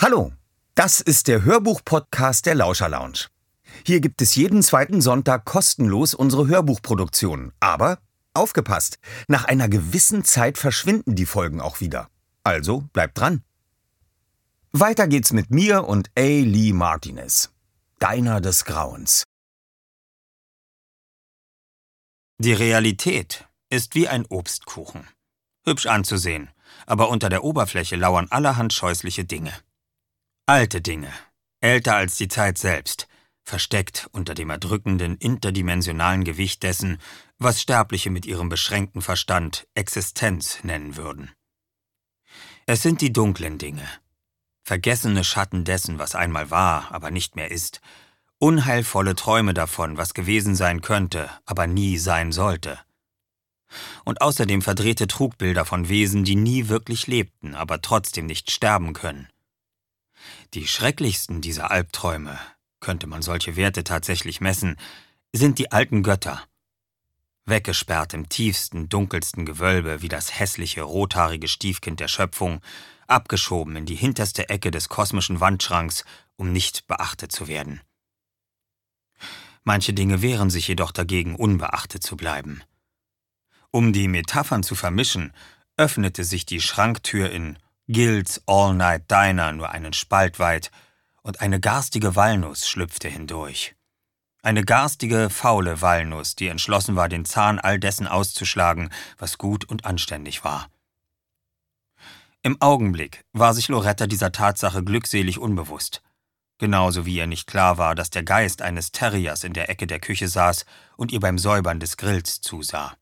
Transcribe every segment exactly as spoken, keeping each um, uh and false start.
Hallo, das ist der Hörbuch-Podcast der Lauscher Lounge. Hier gibt es jeden zweiten Sonntag kostenlos unsere Hörbuchproduktionen. Aber aufgepasst, nach einer gewissen Zeit verschwinden die Folgen auch wieder. Also bleibt dran. Weiter geht's mit mir und A. Lee Martinez, Deiner des Grauens. Die Realität ist wie ein Obstkuchen. Hübsch anzusehen, aber unter der Oberfläche lauern allerhand scheußliche Dinge. Alte Dinge, älter als die Zeit selbst, versteckt unter dem erdrückenden, interdimensionalen Gewicht dessen, was Sterbliche mit ihrem beschränkten Verstand Existenz nennen würden. Es sind die dunklen Dinge, vergessene Schatten dessen, was einmal war, aber nicht mehr ist, unheilvolle Träume davon, was gewesen sein könnte, aber nie sein sollte. Und außerdem verdrehte Trugbilder von Wesen, die nie wirklich lebten, aber trotzdem nicht sterben können. Die schrecklichsten dieser Albträume, könnte man solche Werte tatsächlich messen, sind die alten Götter. Weggesperrt im tiefsten, dunkelsten Gewölbe wie das hässliche, rothaarige Stiefkind der Schöpfung, abgeschoben in die hinterste Ecke des kosmischen Wandschranks, um nicht beachtet zu werden. Manche Dinge wehren sich jedoch dagegen, unbeachtet zu bleiben. Um die Metaphern zu vermischen, öffnete sich die Schranktür in Gil's All-Night Diner nur einen Spalt weit und eine garstige Walnuss schlüpfte hindurch. Eine garstige, faule Walnuss, die entschlossen war, den Zahn all dessen auszuschlagen, was gut und anständig war. Im Augenblick war sich Loretta dieser Tatsache glückselig unbewusst. Genauso wie ihr nicht klar war, dass der Geist eines Terriers in der Ecke der Küche saß und ihr beim Säubern des Grills zusah.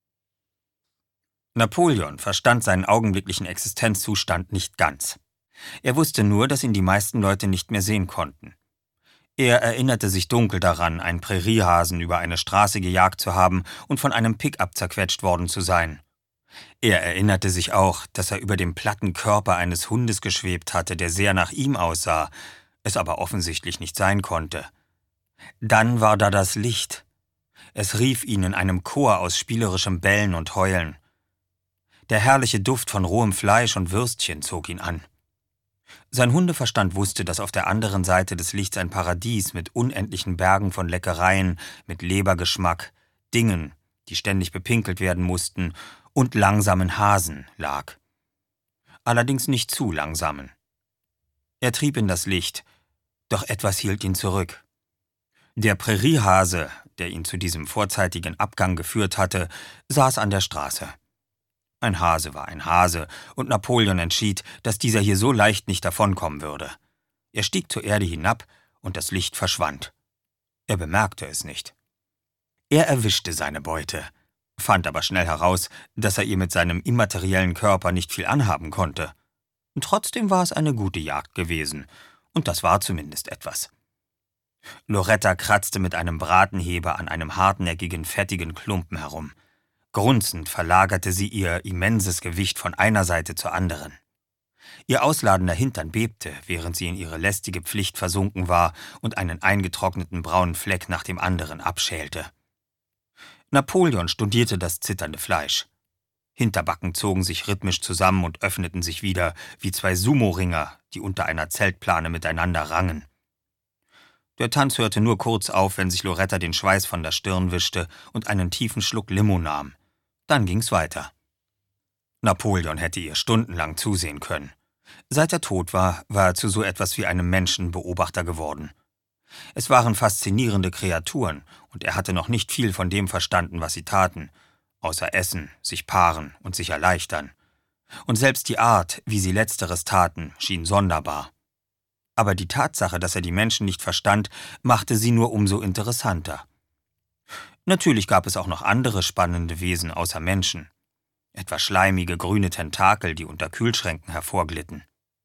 Napoleon verstand seinen augenblicklichen Existenzzustand nicht ganz. Er wusste nur, dass ihn die meisten Leute nicht mehr sehen konnten. Er erinnerte sich dunkel daran, einen Präriehasen über eine Straße gejagt zu haben und von einem Pickup zerquetscht worden zu sein. Er erinnerte sich auch, dass er über dem platten Körper eines Hundes geschwebt hatte, der sehr nach ihm aussah, es aber offensichtlich nicht sein konnte. Dann war da das Licht. Es rief ihn in einem Chor aus spielerischem Bellen und Heulen. Der herrliche Duft von rohem Fleisch und Würstchen zog ihn an. Sein Hundeverstand wusste, dass auf der anderen Seite des Lichts ein Paradies mit unendlichen Bergen von Leckereien, mit Lebergeschmack, Dingen, die ständig bepinkelt werden mussten, und langsamen Hasen lag. Allerdings nicht zu langsamen. Er trieb in das Licht, doch etwas hielt ihn zurück. Der Präriehase, der ihn zu diesem vorzeitigen Abgang geführt hatte, saß an der Straße. Ein Hase war ein Hase, und Napoleon entschied, dass dieser hier so leicht nicht davonkommen würde. Er stieg zur Erde hinab, und das Licht verschwand. Er bemerkte es nicht. Er erwischte seine Beute, fand aber schnell heraus, dass er ihr mit seinem immateriellen Körper nicht viel anhaben konnte. Und trotzdem war es eine gute Jagd gewesen, und das war zumindest etwas. Loretta kratzte mit einem Bratenheber an einem hartnäckigen, fettigen Klumpen herum. Grunzend verlagerte sie ihr immenses Gewicht von einer Seite zur anderen. Ihr ausladender Hintern bebte, während sie in ihre lästige Pflicht versunken war und einen eingetrockneten braunen Fleck nach dem anderen abschälte. Napoleon studierte das zitternde Fleisch. Hinterbacken zogen sich rhythmisch zusammen und öffneten sich wieder, wie zwei Sumo-Ringer, die unter einer Zeltplane miteinander rangen. Der Tanz hörte nur kurz auf, wenn sich Loretta den Schweiß von der Stirn wischte und einen tiefen Schluck Limo nahm. Dann ging's weiter. Napoleon hätte ihr stundenlang zusehen können. Seit er tot war, war er zu so etwas wie einem Menschenbeobachter geworden. Es waren faszinierende Kreaturen, und er hatte noch nicht viel von dem verstanden, was sie taten, außer essen, sich paaren und sich erleichtern. Und selbst die Art, wie sie letzteres taten, schien sonderbar. Aber die Tatsache, dass er die Menschen nicht verstand, machte sie nur umso interessanter. Natürlich gab es auch noch andere spannende Wesen außer Menschen. Etwa schleimige grüne Tentakel, die unter Kühlschränken hervorglitten.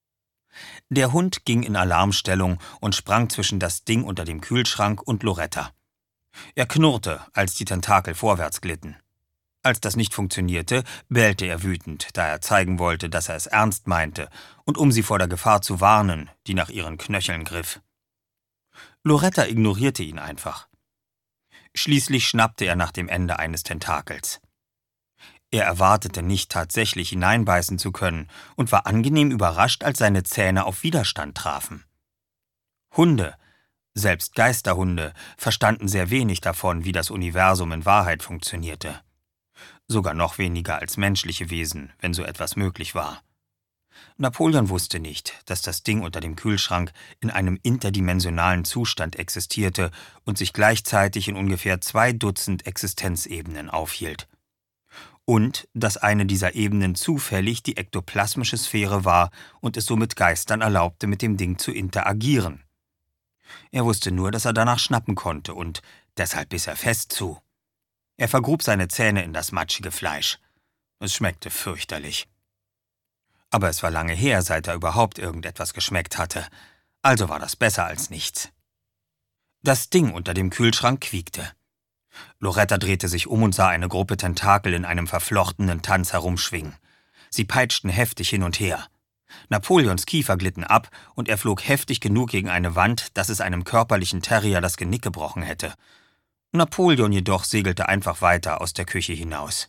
Der Hund ging in Alarmstellung und sprang zwischen das Ding unter dem Kühlschrank und Loretta. Er knurrte, als die Tentakel vorwärts glitten. Als das nicht funktionierte, bellte er wütend, da er zeigen wollte, dass er es ernst meinte, und um sie vor der Gefahr zu warnen, die nach ihren Knöcheln griff. Loretta ignorierte ihn einfach. Schließlich schnappte er nach dem Ende eines Tentakels. Er erwartete nicht, tatsächlich hineinbeißen zu können und war angenehm überrascht, als seine Zähne auf Widerstand trafen. Hunde, selbst Geisterhunde, verstanden sehr wenig davon, wie das Universum in Wahrheit funktionierte. Sogar noch weniger als menschliche Wesen, wenn so etwas möglich war. Napoleon wusste nicht, dass das Ding unter dem Kühlschrank in einem interdimensionalen Zustand existierte und sich gleichzeitig in ungefähr zwei Dutzend Existenzebenen aufhielt. Und dass eine dieser Ebenen zufällig die ektoplasmische Sphäre war und es somit Geistern erlaubte, mit dem Ding zu interagieren. Er wusste nur, dass er danach schnappen konnte und deshalb biss er fest zu. Er vergrub seine Zähne in das matschige Fleisch. Es schmeckte fürchterlich. Aber es war lange her, seit er überhaupt irgendetwas geschmeckt hatte, also war das besser als nichts. Das Ding unter dem Kühlschrank quiekte. Loretta drehte sich um und sah eine Gruppe Tentakel in einem verflochtenen Tanz herumschwingen. Sie peitschten heftig hin und her. Napoleons Kiefer glitten ab und er flog heftig genug gegen eine Wand, dass es einem körperlichen Terrier das Genick gebrochen hätte. Napoleon jedoch segelte einfach weiter aus der Küche hinaus.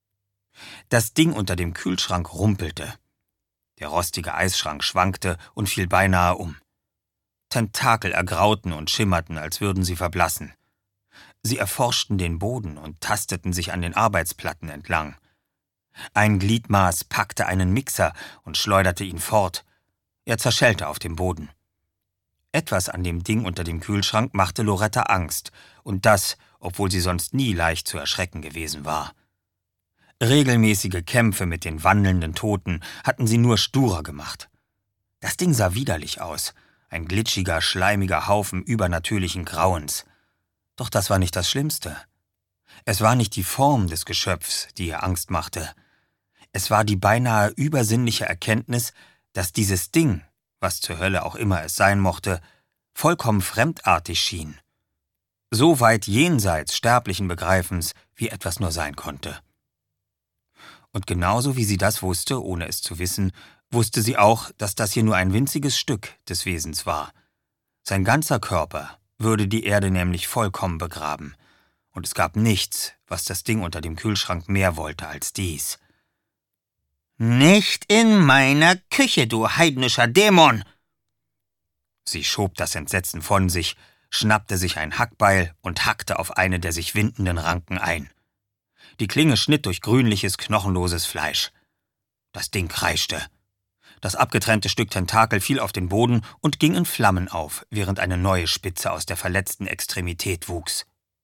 Das Ding unter dem Kühlschrank rumpelte. Der rostige Eisschrank schwankte und fiel beinahe um. Tentakel ergrauten und schimmerten, als würden sie verblassen. Sie erforschten den Boden und tasteten sich an den Arbeitsplatten entlang. Ein Gliedmaß packte einen Mixer und schleuderte ihn fort. Er zerschellte auf dem Boden. Etwas an dem Ding unter dem Kühlschrank machte Loretta Angst, und das, obwohl sie sonst nie leicht zu erschrecken gewesen war. Regelmäßige Kämpfe mit den wandelnden Toten hatten sie nur sturer gemacht. Das Ding sah widerlich aus, ein glitschiger, schleimiger Haufen übernatürlichen Grauens. Doch das war nicht das Schlimmste. Es war nicht die Form des Geschöpfs, die ihr Angst machte. Es war die beinahe übersinnliche Erkenntnis, dass dieses Ding, was zur Hölle auch immer es sein mochte, vollkommen fremdartig schien. So weit jenseits sterblichen Begreifens, wie etwas nur sein konnte. Und genauso wie sie das wusste, ohne es zu wissen, wusste sie auch, dass das hier nur ein winziges Stück des Wesens war. Sein ganzer Körper würde die Erde nämlich vollkommen begraben. Und es gab nichts, was das Ding unter dem Kühlschrank mehr wollte als dies. »Nicht in meiner Küche, du heidnischer Dämon!« Sie schob das Entsetzen von sich, schnappte sich ein Hackbeil und hackte auf eine der sich windenden Ranken ein. Die Klinge schnitt durch grünliches, knochenloses Fleisch. Das Ding kreischte. Das abgetrennte Stück Tentakel fiel auf den Boden und ging in Flammen auf, während eine neue Spitze aus der verletzten Extremität wuchs.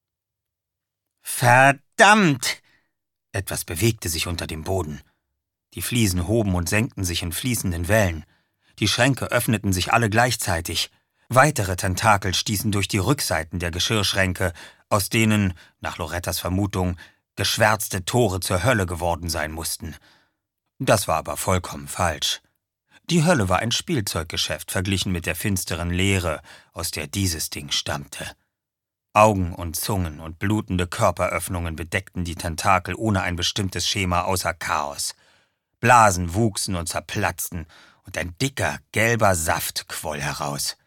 »Verdammt!« Etwas bewegte sich unter dem Boden. Die Fliesen hoben und senkten sich in fließenden Wellen. Die Schränke öffneten sich alle gleichzeitig. Weitere Tentakel stießen durch die Rückseiten der Geschirrschränke, aus denen, nach Lorettas Vermutung, geschwärzte Tore zur Hölle geworden sein mussten. Das war aber vollkommen falsch. Die Hölle war ein Spielzeuggeschäft verglichen mit der finsteren Leere, aus der dieses Ding stammte. Augen und Zungen und blutende Körperöffnungen bedeckten die Tentakel ohne ein bestimmtes Schema außer Chaos. Blasen wuchsen und zerplatzten, und ein dicker, gelber Saft quoll heraus.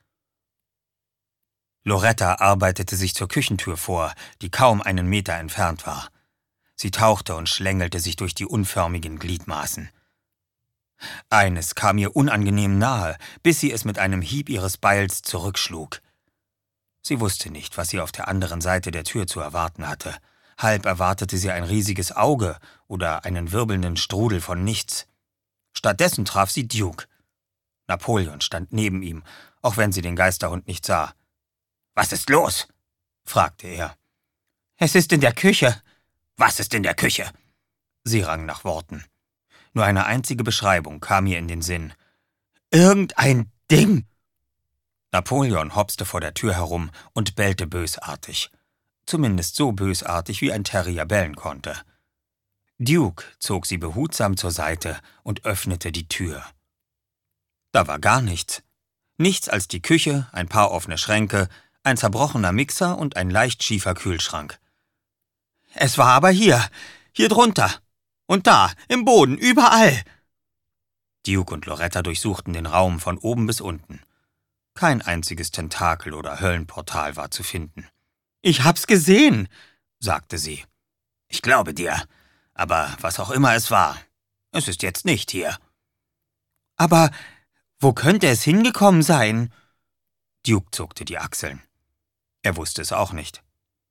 Loretta arbeitete sich zur Küchentür vor, die kaum einen Meter entfernt war. Sie tauchte und schlängelte sich durch die unförmigen Gliedmaßen. Eines kam ihr unangenehm nahe, bis sie es mit einem Hieb ihres Beils zurückschlug. Sie wusste nicht, was sie auf der anderen Seite der Tür zu erwarten hatte. Halb erwartete sie ein riesiges Auge oder einen wirbelnden Strudel von nichts. Stattdessen traf sie Duke. Napoleon stand neben ihm, auch wenn sie den Geisterhund nicht sah. »Was ist los?« fragte er. »Es ist in der Küche.« »Was ist in der Küche?« Sie rang nach Worten. Nur eine einzige Beschreibung kam ihr in den Sinn. »Irgendein Ding!« Napoleon hopste vor der Tür herum und bellte bösartig. Zumindest so bösartig, wie ein Terrier bellen konnte. Duke zog sie behutsam zur Seite und öffnete die Tür. Da war gar nichts. Nichts als die Küche, ein paar offene Schränke, ein zerbrochener Mixer und ein leicht schiefer Kühlschrank. »Es war aber hier, hier drunter und da, im Boden, überall!« Duke und Loretta durchsuchten den Raum von oben bis unten. Kein einziges Tentakel oder Höllenportal war zu finden. »Ich hab's gesehen«, sagte sie. »Ich glaube dir, Aber was auch immer es war, es ist jetzt nicht hier. Aber wo könnte es hingekommen sein? Duke zuckte die Achseln. Er wusste es auch nicht.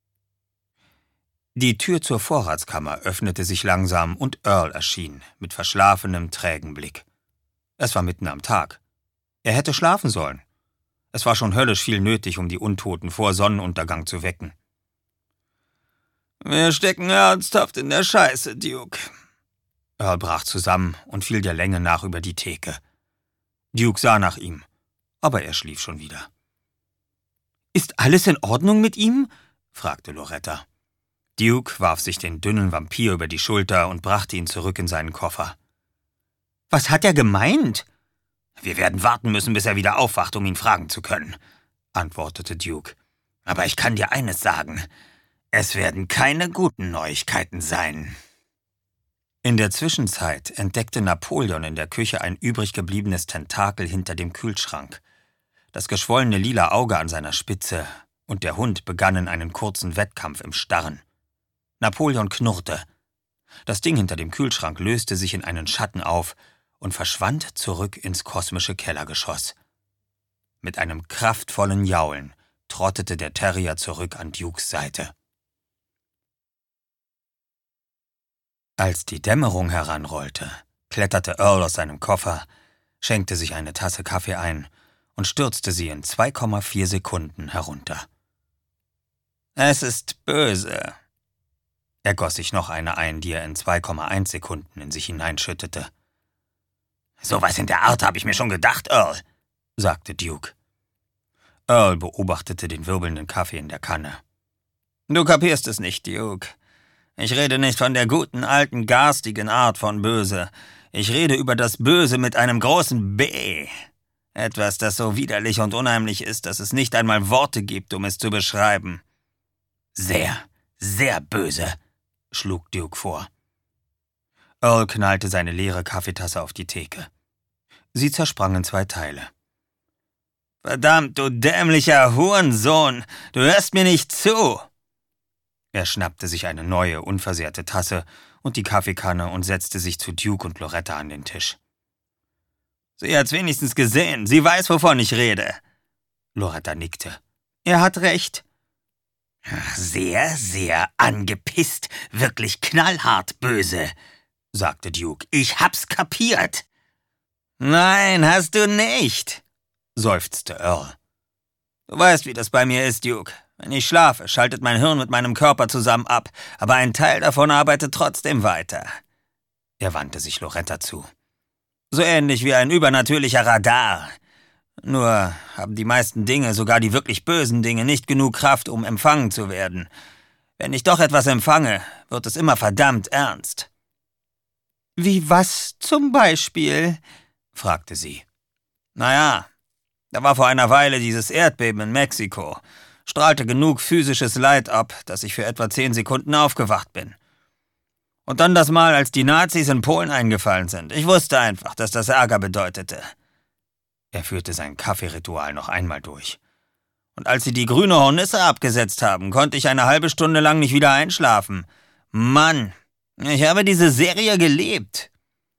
Die Tür zur Vorratskammer öffnete sich langsam und Earl erschien, mit verschlafenem, trägen Blick. Es war mitten am Tag. Er hätte schlafen sollen. Es war schon höllisch viel nötig, um die Untoten vor Sonnenuntergang zu wecken. »Wir stecken ernsthaft in der Scheiße, Duke.« Earl brach zusammen und fiel der Länge nach über die Theke. Duke sah nach ihm, aber er schlief schon wieder. »Ist alles in Ordnung mit ihm?« fragte Loretta. Duke warf sich den dünnen Vampir über die Schulter und brachte ihn zurück in seinen Koffer. »Was hat er gemeint?« »Wir werden warten müssen, bis er wieder aufwacht, um ihn fragen zu können«, antwortete Duke. »Aber ich kann dir eines sagen. Es werden keine guten Neuigkeiten sein.« In der Zwischenzeit entdeckte Napoleon in der Küche ein übrig gebliebenes Tentakel hinter dem Kühlschrank. Das geschwollene lila Auge an seiner Spitze und der Hund begannen einen kurzen Wettkampf im Starren. Napoleon knurrte. Das Ding hinter dem Kühlschrank löste sich in einen Schatten auf und verschwand zurück ins kosmische Kellergeschoss. Mit einem kraftvollen Jaulen trottete der Terrier zurück an Dukes Seite. Als die Dämmerung heranrollte, kletterte Earl aus seinem Koffer, schenkte sich eine Tasse Kaffee ein und stürzte sie in zwei Komma vier Sekunden herunter. »Es ist böse.« Er goss sich noch eine ein, die er in zwei Komma eins Sekunden in sich hineinschüttete. »Sowas in der Art habe ich mir schon gedacht, Earl«, sagte Duke. Earl beobachtete den wirbelnden Kaffee in der Kanne. »Du kapierst es nicht, Duke. Ich rede nicht von der guten, alten, garstigen Art von Böse. Ich rede über das Böse mit einem großen B. Etwas, das so widerlich und unheimlich ist, dass es nicht einmal Worte gibt, um es zu beschreiben.« »Sehr, sehr böse«, schlug Duke vor. Earl knallte seine leere Kaffeetasse auf die Theke. Sie zersprang in zwei Teile. »Verdammt, du dämlicher Hurensohn! Du hörst mir nicht zu!« Er schnappte sich eine neue, unversehrte Tasse und die Kaffeekanne und setzte sich zu Duke und Loretta an den Tisch. »Sie hat's wenigstens gesehen. Sie weiß, wovon ich rede.« Loretta nickte. »Er hat recht.« »Sehr, sehr angepisst, wirklich knallhart böse«, sagte Duke. »Ich hab's kapiert.« »Nein, hast du nicht«, seufzte Earl. »Du weißt, wie das bei mir ist, Duke. Wenn ich schlafe, schaltet mein Hirn mit meinem Körper zusammen ab, aber ein Teil davon arbeitet trotzdem weiter.« Er wandte sich Loretta zu. »So ähnlich wie ein übernatürlicher Radar. Nur haben die meisten Dinge, sogar die wirklich bösen Dinge, nicht genug Kraft, um empfangen zu werden. Wenn ich doch etwas empfange, wird es immer verdammt ernst.« »Wie was zum Beispiel?« fragte sie. »Naja, da war vor einer Weile dieses Erdbeben in Mexiko. Strahlte genug physisches Leid ab, dass ich für etwa zehn Sekunden aufgewacht bin. Und dann das Mal, als die Nazis in Polen eingefallen sind. Ich wusste einfach, dass das Ärger bedeutete.« Er führte sein Kaffeeritual noch einmal durch. »Und als sie die grüne Hornisse abgesetzt haben, konnte ich eine halbe Stunde lang nicht wieder einschlafen. Mann, ich habe diese Serie geliebt.«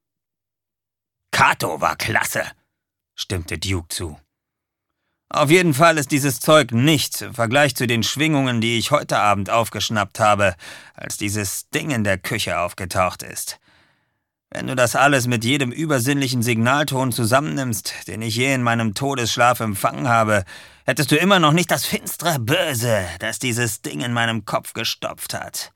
»Kato war klasse«, stimmte Duke zu. »Auf jeden Fall ist dieses Zeug nichts im Vergleich zu den Schwingungen, die ich heute Abend aufgeschnappt habe, als dieses Ding in der Küche aufgetaucht ist. Wenn du das alles mit jedem übersinnlichen Signalton zusammennimmst, den ich je in meinem Todesschlaf empfangen habe, hättest du immer noch nicht das finstere Böse, das dieses Ding in meinem Kopf gestopft hat.«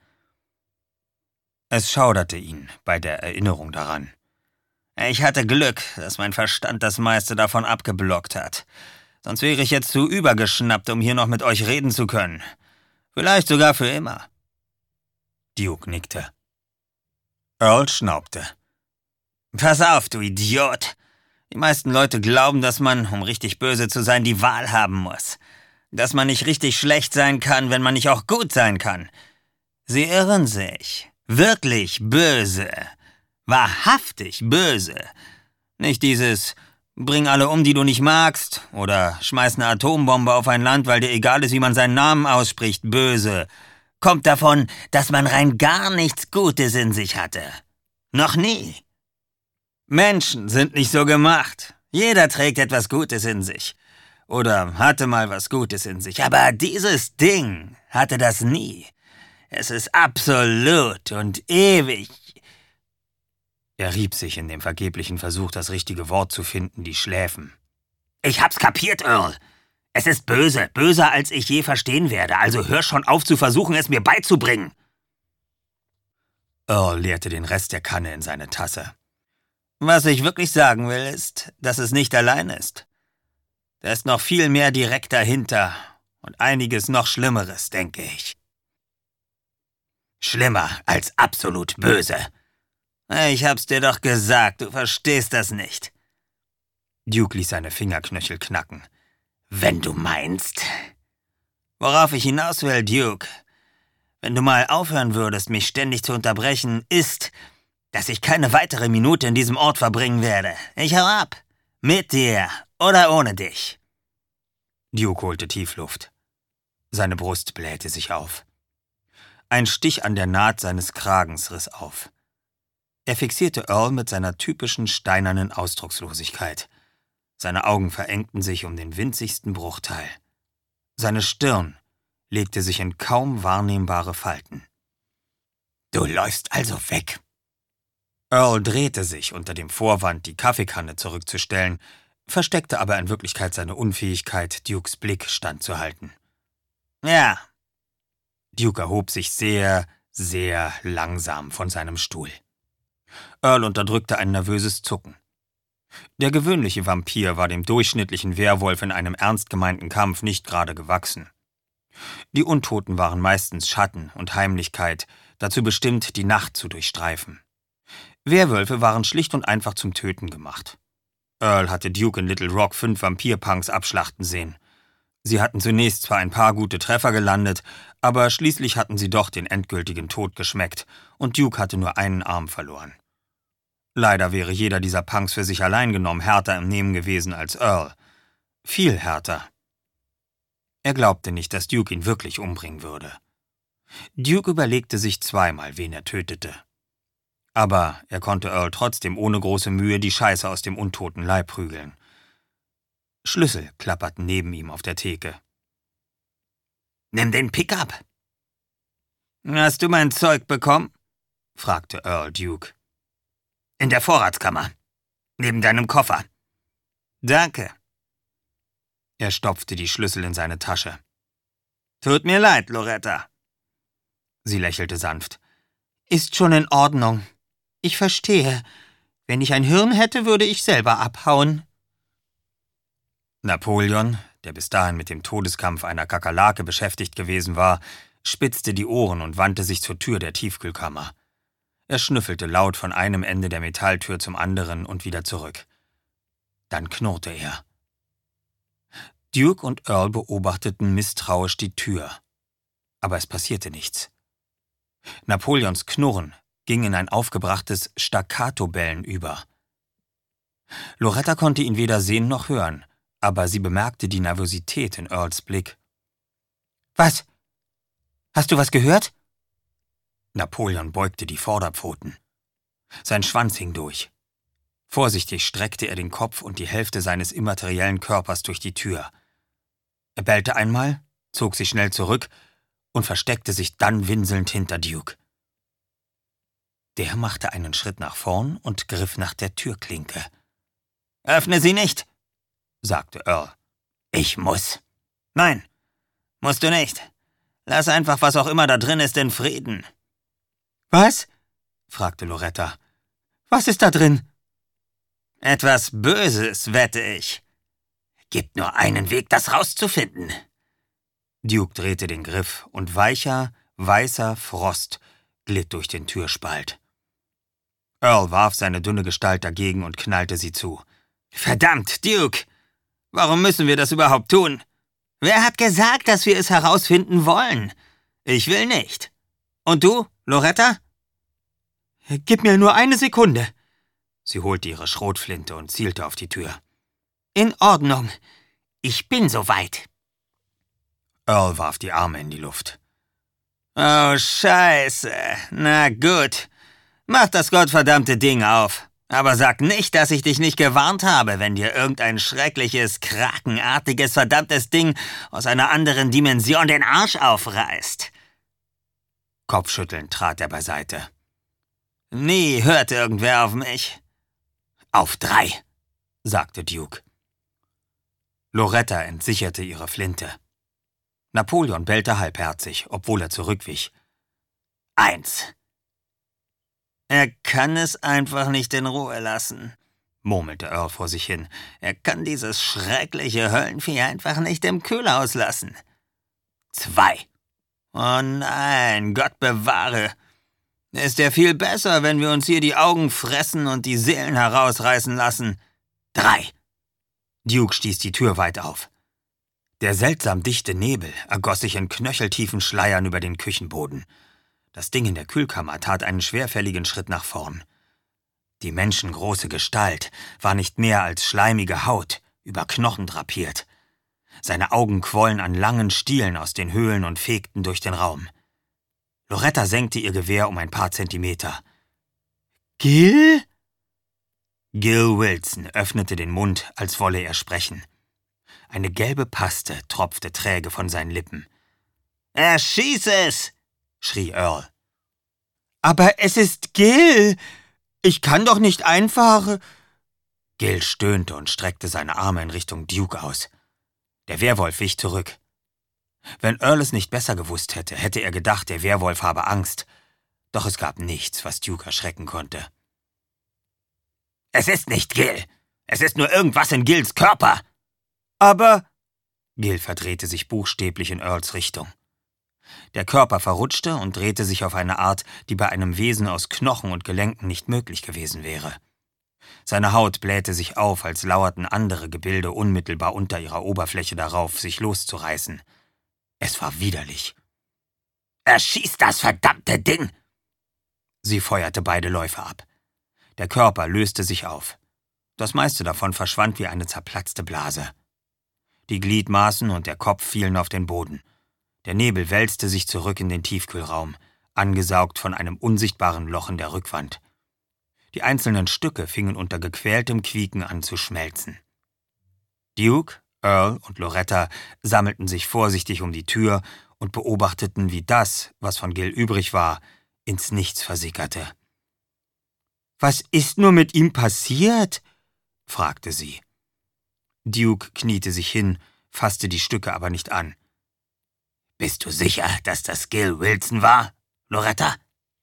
Es schauderte ihn bei der Erinnerung daran. »Ich hatte Glück, dass mein Verstand das meiste davon abgeblockt hat. Sonst wäre ich jetzt zu übergeschnappt, um hier noch mit euch reden zu können. Vielleicht sogar für immer.« Duke nickte. Earl schnaubte. »Pass auf, du Idiot! Die meisten Leute glauben, dass man, um richtig böse zu sein, die Wahl haben muss. Dass man nicht richtig schlecht sein kann, wenn man nicht auch gut sein kann. Sie irren sich. Wirklich böse. Wahrhaftig böse. Nicht dieses »Bring alle um, die du nicht magst« oder »Schmeiß eine Atombombe auf ein Land, weil dir egal ist, wie man seinen Namen ausspricht«, böse, kommt davon, dass man rein gar nichts Gutes in sich hatte. Noch nie. Menschen sind nicht so gemacht. Jeder trägt etwas Gutes in sich. Oder hatte mal was Gutes in sich. Aber dieses Ding hatte das nie. Es ist absolut und ewig. Er rieb sich in dem vergeblichen Versuch, das richtige Wort zu finden, die Schläfen. Ich hab's kapiert, Earl. Es ist böse, böser als ich je verstehen werde, also hör schon auf zu versuchen, es mir beizubringen. Earl leerte den Rest der Kanne in seine Tasse. Was ich wirklich sagen will, ist, dass es nicht allein ist. Da ist noch viel mehr direkt dahinter und einiges noch Schlimmeres, denke ich. Schlimmer als absolut böse. Ich hab's dir doch gesagt, du verstehst das nicht. Duke ließ seine Fingerknöchel knacken. Wenn du meinst. Worauf ich hinaus will, Duke, wenn du mal aufhören würdest, mich ständig zu unterbrechen, ist, dass ich keine weitere Minute in diesem Ort verbringen werde. Ich hau ab. Mit dir oder ohne dich. Duke holte Tiefluft. Seine Brust blähte sich auf. Ein Stich an der Naht seines Kragens riss auf. Er fixierte Earl mit seiner typischen steinernen Ausdruckslosigkeit. Seine Augen verengten sich um den winzigsten Bruchteil. Seine Stirn legte sich in kaum wahrnehmbare Falten. »Du läufst also weg?« Earl drehte sich unter dem Vorwand, die Kaffeekanne zurückzustellen, versteckte aber in Wirklichkeit seine Unfähigkeit, Dukes Blick standzuhalten. »Ja.« Duke erhob sich sehr, sehr langsam von seinem Stuhl. Earl unterdrückte ein nervöses Zucken. Der gewöhnliche Vampir war dem durchschnittlichen Werwolf in einem ernst gemeinten Kampf nicht gerade gewachsen. Die Untoten waren meistens Schatten und Heimlichkeit, dazu bestimmt, die Nacht zu durchstreifen. Werwölfe waren schlicht und einfach zum Töten gemacht. Earl hatte Duke in Little Rock fünf Vampirpunks abschlachten sehen. Sie hatten zunächst zwar ein paar gute Treffer gelandet, aber schließlich hatten sie doch den endgültigen Tod geschmeckt und Duke hatte nur einen Arm verloren. Leider wäre jeder dieser Punks für sich allein genommen härter im Nehmen gewesen als Earl. Viel härter. Er glaubte nicht, dass Duke ihn wirklich umbringen würde. Duke überlegte sich zweimal, wen er tötete. Aber er konnte Earl trotzdem ohne große Mühe die Scheiße aus dem untoten Leib prügeln. Schlüssel klapperten neben ihm auf der Theke. »Nimm den Pickup.« »Hast du mein Zeug bekommen?« fragte Earl Duke. »In der Vorratskammer. Neben deinem Koffer.« »Danke.« Er stopfte die Schlüssel in seine Tasche. »Tut mir leid, Loretta.« Sie lächelte sanft. »Ist schon in Ordnung. Ich verstehe. Wenn ich ein Hirn hätte, würde ich selber abhauen.« Napoleon, der bis dahin mit dem Todeskampf einer Kakerlake beschäftigt gewesen war, spitzte die Ohren und wandte sich zur Tür der Tiefkühlkammer. Er schnüffelte laut von einem Ende der Metalltür zum anderen und wieder zurück. Dann knurrte er. Duke und Earl beobachteten misstrauisch die Tür. Aber es passierte nichts. Napoleons Knurren ging in ein aufgebrachtes Staccato-Bellen über. Loretta konnte ihn weder sehen noch hören, aber sie bemerkte die Nervosität in Earls Blick. »Was? Hast du was gehört?« Napoleon beugte die Vorderpfoten. Sein Schwanz hing durch. Vorsichtig streckte er den Kopf und die Hälfte seines immateriellen Körpers durch die Tür. Er bellte einmal, zog sich schnell zurück und versteckte sich dann winselnd hinter Duke. Der machte einen Schritt nach vorn und griff nach der Türklinke. »Öffne sie nicht«, sagte Earl. »Ich muss.« »Nein, musst du nicht. Lass einfach, was auch immer da drin ist, in Frieden.« »Was?« fragte Loretta. »Was ist da drin?« »Etwas Böses, wette ich. Gibt nur einen Weg, das rauszufinden.« Duke drehte den Griff und weicher, weißer Frost glitt durch den Türspalt. Earl warf seine dünne Gestalt dagegen und knallte sie zu. »Verdammt, Duke! Warum müssen wir das überhaupt tun? Wer hat gesagt, dass wir es herausfinden wollen? Ich will nicht. Und du, Loretta?« »Gib mir nur eine Sekunde.« Sie holte ihre Schrotflinte und zielte auf die Tür. »In Ordnung. Ich bin soweit.« Earl warf die Arme in die Luft. Oh, Scheiße. Na gut. Mach das gottverdammte Ding auf. Aber sag nicht, dass ich dich nicht gewarnt habe, wenn dir irgendein schreckliches, krakenartiges, verdammtes Ding aus einer anderen Dimension den Arsch aufreißt. Kopfschüttelnd trat er beiseite. Nie hört irgendwer auf mich. Auf drei, sagte Duke. Loretta entsicherte ihre Flinte. Napoleon bellte halbherzig, obwohl er zurückwich. Eins. Er kann es einfach nicht in Ruhe lassen, murmelte Earl vor sich hin. Er kann dieses schreckliche Höllenvieh einfach nicht im Kühlhaus lassen. Zwei. Oh nein, Gott bewahre. Ist ja viel besser, wenn wir uns hier die Augen fressen und die Seelen herausreißen lassen. Drei. Duke stieß die Tür weit auf. Der seltsam dichte Nebel ergoss sich in knöcheltiefen Schleiern über den Küchenboden. Das Ding in der Kühlkammer tat einen schwerfälligen Schritt nach vorn. Die menschengroße Gestalt war nicht mehr als schleimige Haut, über Knochen drapiert. Seine Augen quollen an langen Stielen aus den Höhlen und fegten durch den Raum. Loretta senkte ihr Gewehr um ein paar Zentimeter. »Gil?« Gil Wilson öffnete den Mund, als wolle er sprechen. Eine gelbe Paste tropfte träge von seinen Lippen. »Erschieß es!« schrie Earl. »Aber es ist Gil! Ich kann doch nicht einfach...« Gil stöhnte und streckte seine Arme in Richtung Duke aus. Der Werwolf wich zurück. Wenn Earl es nicht besser gewusst hätte, hätte er gedacht, der Werwolf habe Angst. Doch es gab nichts, was Duke erschrecken konnte. »Es ist nicht Gil! Es ist nur irgendwas in Gils Körper!« »Aber...« Gil verdrehte sich buchstäblich in Earls Richtung. Der Körper verrutschte und drehte sich auf eine Art, die bei einem Wesen aus Knochen und Gelenken nicht möglich gewesen wäre. Seine Haut blähte sich auf, als lauerten andere Gebilde unmittelbar unter ihrer Oberfläche darauf, sich loszureißen. Es war widerlich. »Erschieß das verdammte Ding!« Sie feuerte beide Läufe ab. Der Körper löste sich auf. Das meiste davon verschwand wie eine zerplatzte Blase. Die Gliedmaßen und der Kopf fielen auf den Boden. Der Nebel wälzte sich zurück in den Tiefkühlraum, angesaugt von einem unsichtbaren Loch in der Rückwand. Die einzelnen Stücke fingen unter gequältem Quieken an zu schmelzen. Duke, Earl und Loretta sammelten sich vorsichtig um die Tür und beobachteten, wie das, was von Gil übrig war, ins Nichts versickerte. »Was ist nur mit ihm passiert?« fragte sie. Duke kniete sich hin, fasste die Stücke aber nicht an. »Bist du sicher, dass das Gil Wilson war, Loretta?«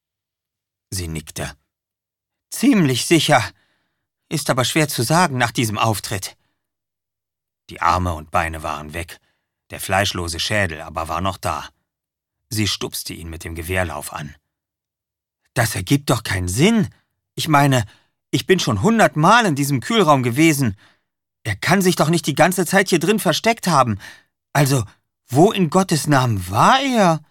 Sie nickte. »Ziemlich sicher. Ist aber schwer zu sagen nach diesem Auftritt.« Die Arme und Beine waren weg, der fleischlose Schädel aber war noch da. Sie stupste ihn mit dem Gewehrlauf an. »Das ergibt doch keinen Sinn. Ich meine, ich bin schon hundertmal in diesem Kühlraum gewesen. Er kann sich doch nicht die ganze Zeit hier drin versteckt haben. Also, wo in Gottes Namen war er?«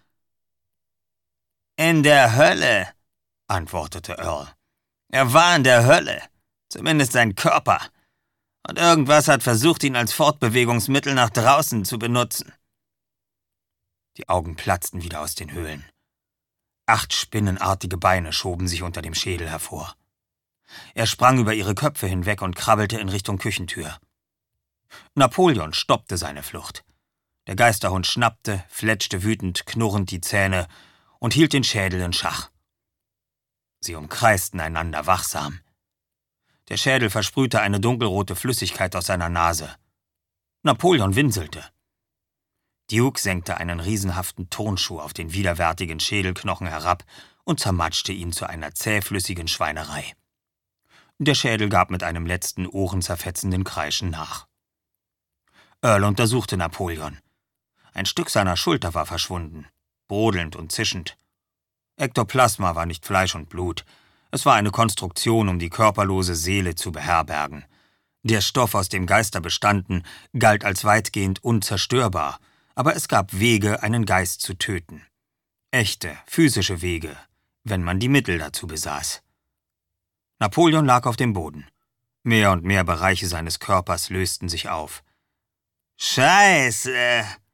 »In der Hölle«, antwortete Earl. »Er war in der Hölle, zumindest sein Körper. Und irgendwas hat versucht, ihn als Fortbewegungsmittel nach draußen zu benutzen.« Die Augen platzten wieder aus den Höhlen. Acht spinnenartige Beine schoben sich unter dem Schädel hervor. Er sprang über ihre Köpfe hinweg und krabbelte in Richtung Küchentür. Napoleon stoppte seine Flucht. Der Geisterhund schnappte, fletschte wütend, knurrend die Zähne und hielt den Schädel in Schach. Sie umkreisten einander wachsam. Der Schädel versprühte eine dunkelrote Flüssigkeit aus seiner Nase. Napoleon winselte. Duke senkte einen riesenhaften Turnschuh auf den widerwärtigen Schädelknochen herab und zermatschte ihn zu einer zähflüssigen Schweinerei. Der Schädel gab mit einem letzten ohrenzerfetzenden Kreischen nach. Earl untersuchte Napoleon. Ein Stück seiner Schulter war verschwunden, brodelnd und zischend. Ektoplasma war nicht Fleisch und Blut. Es war eine Konstruktion, um die körperlose Seele zu beherbergen. Der Stoff, aus dem Geister bestanden, galt als weitgehend unzerstörbar, aber es gab Wege, einen Geist zu töten. Echte, physische Wege, wenn man die Mittel dazu besaß. Napoleon lag auf dem Boden. Mehr und mehr Bereiche seines Körpers lösten sich auf. »Scheiße!«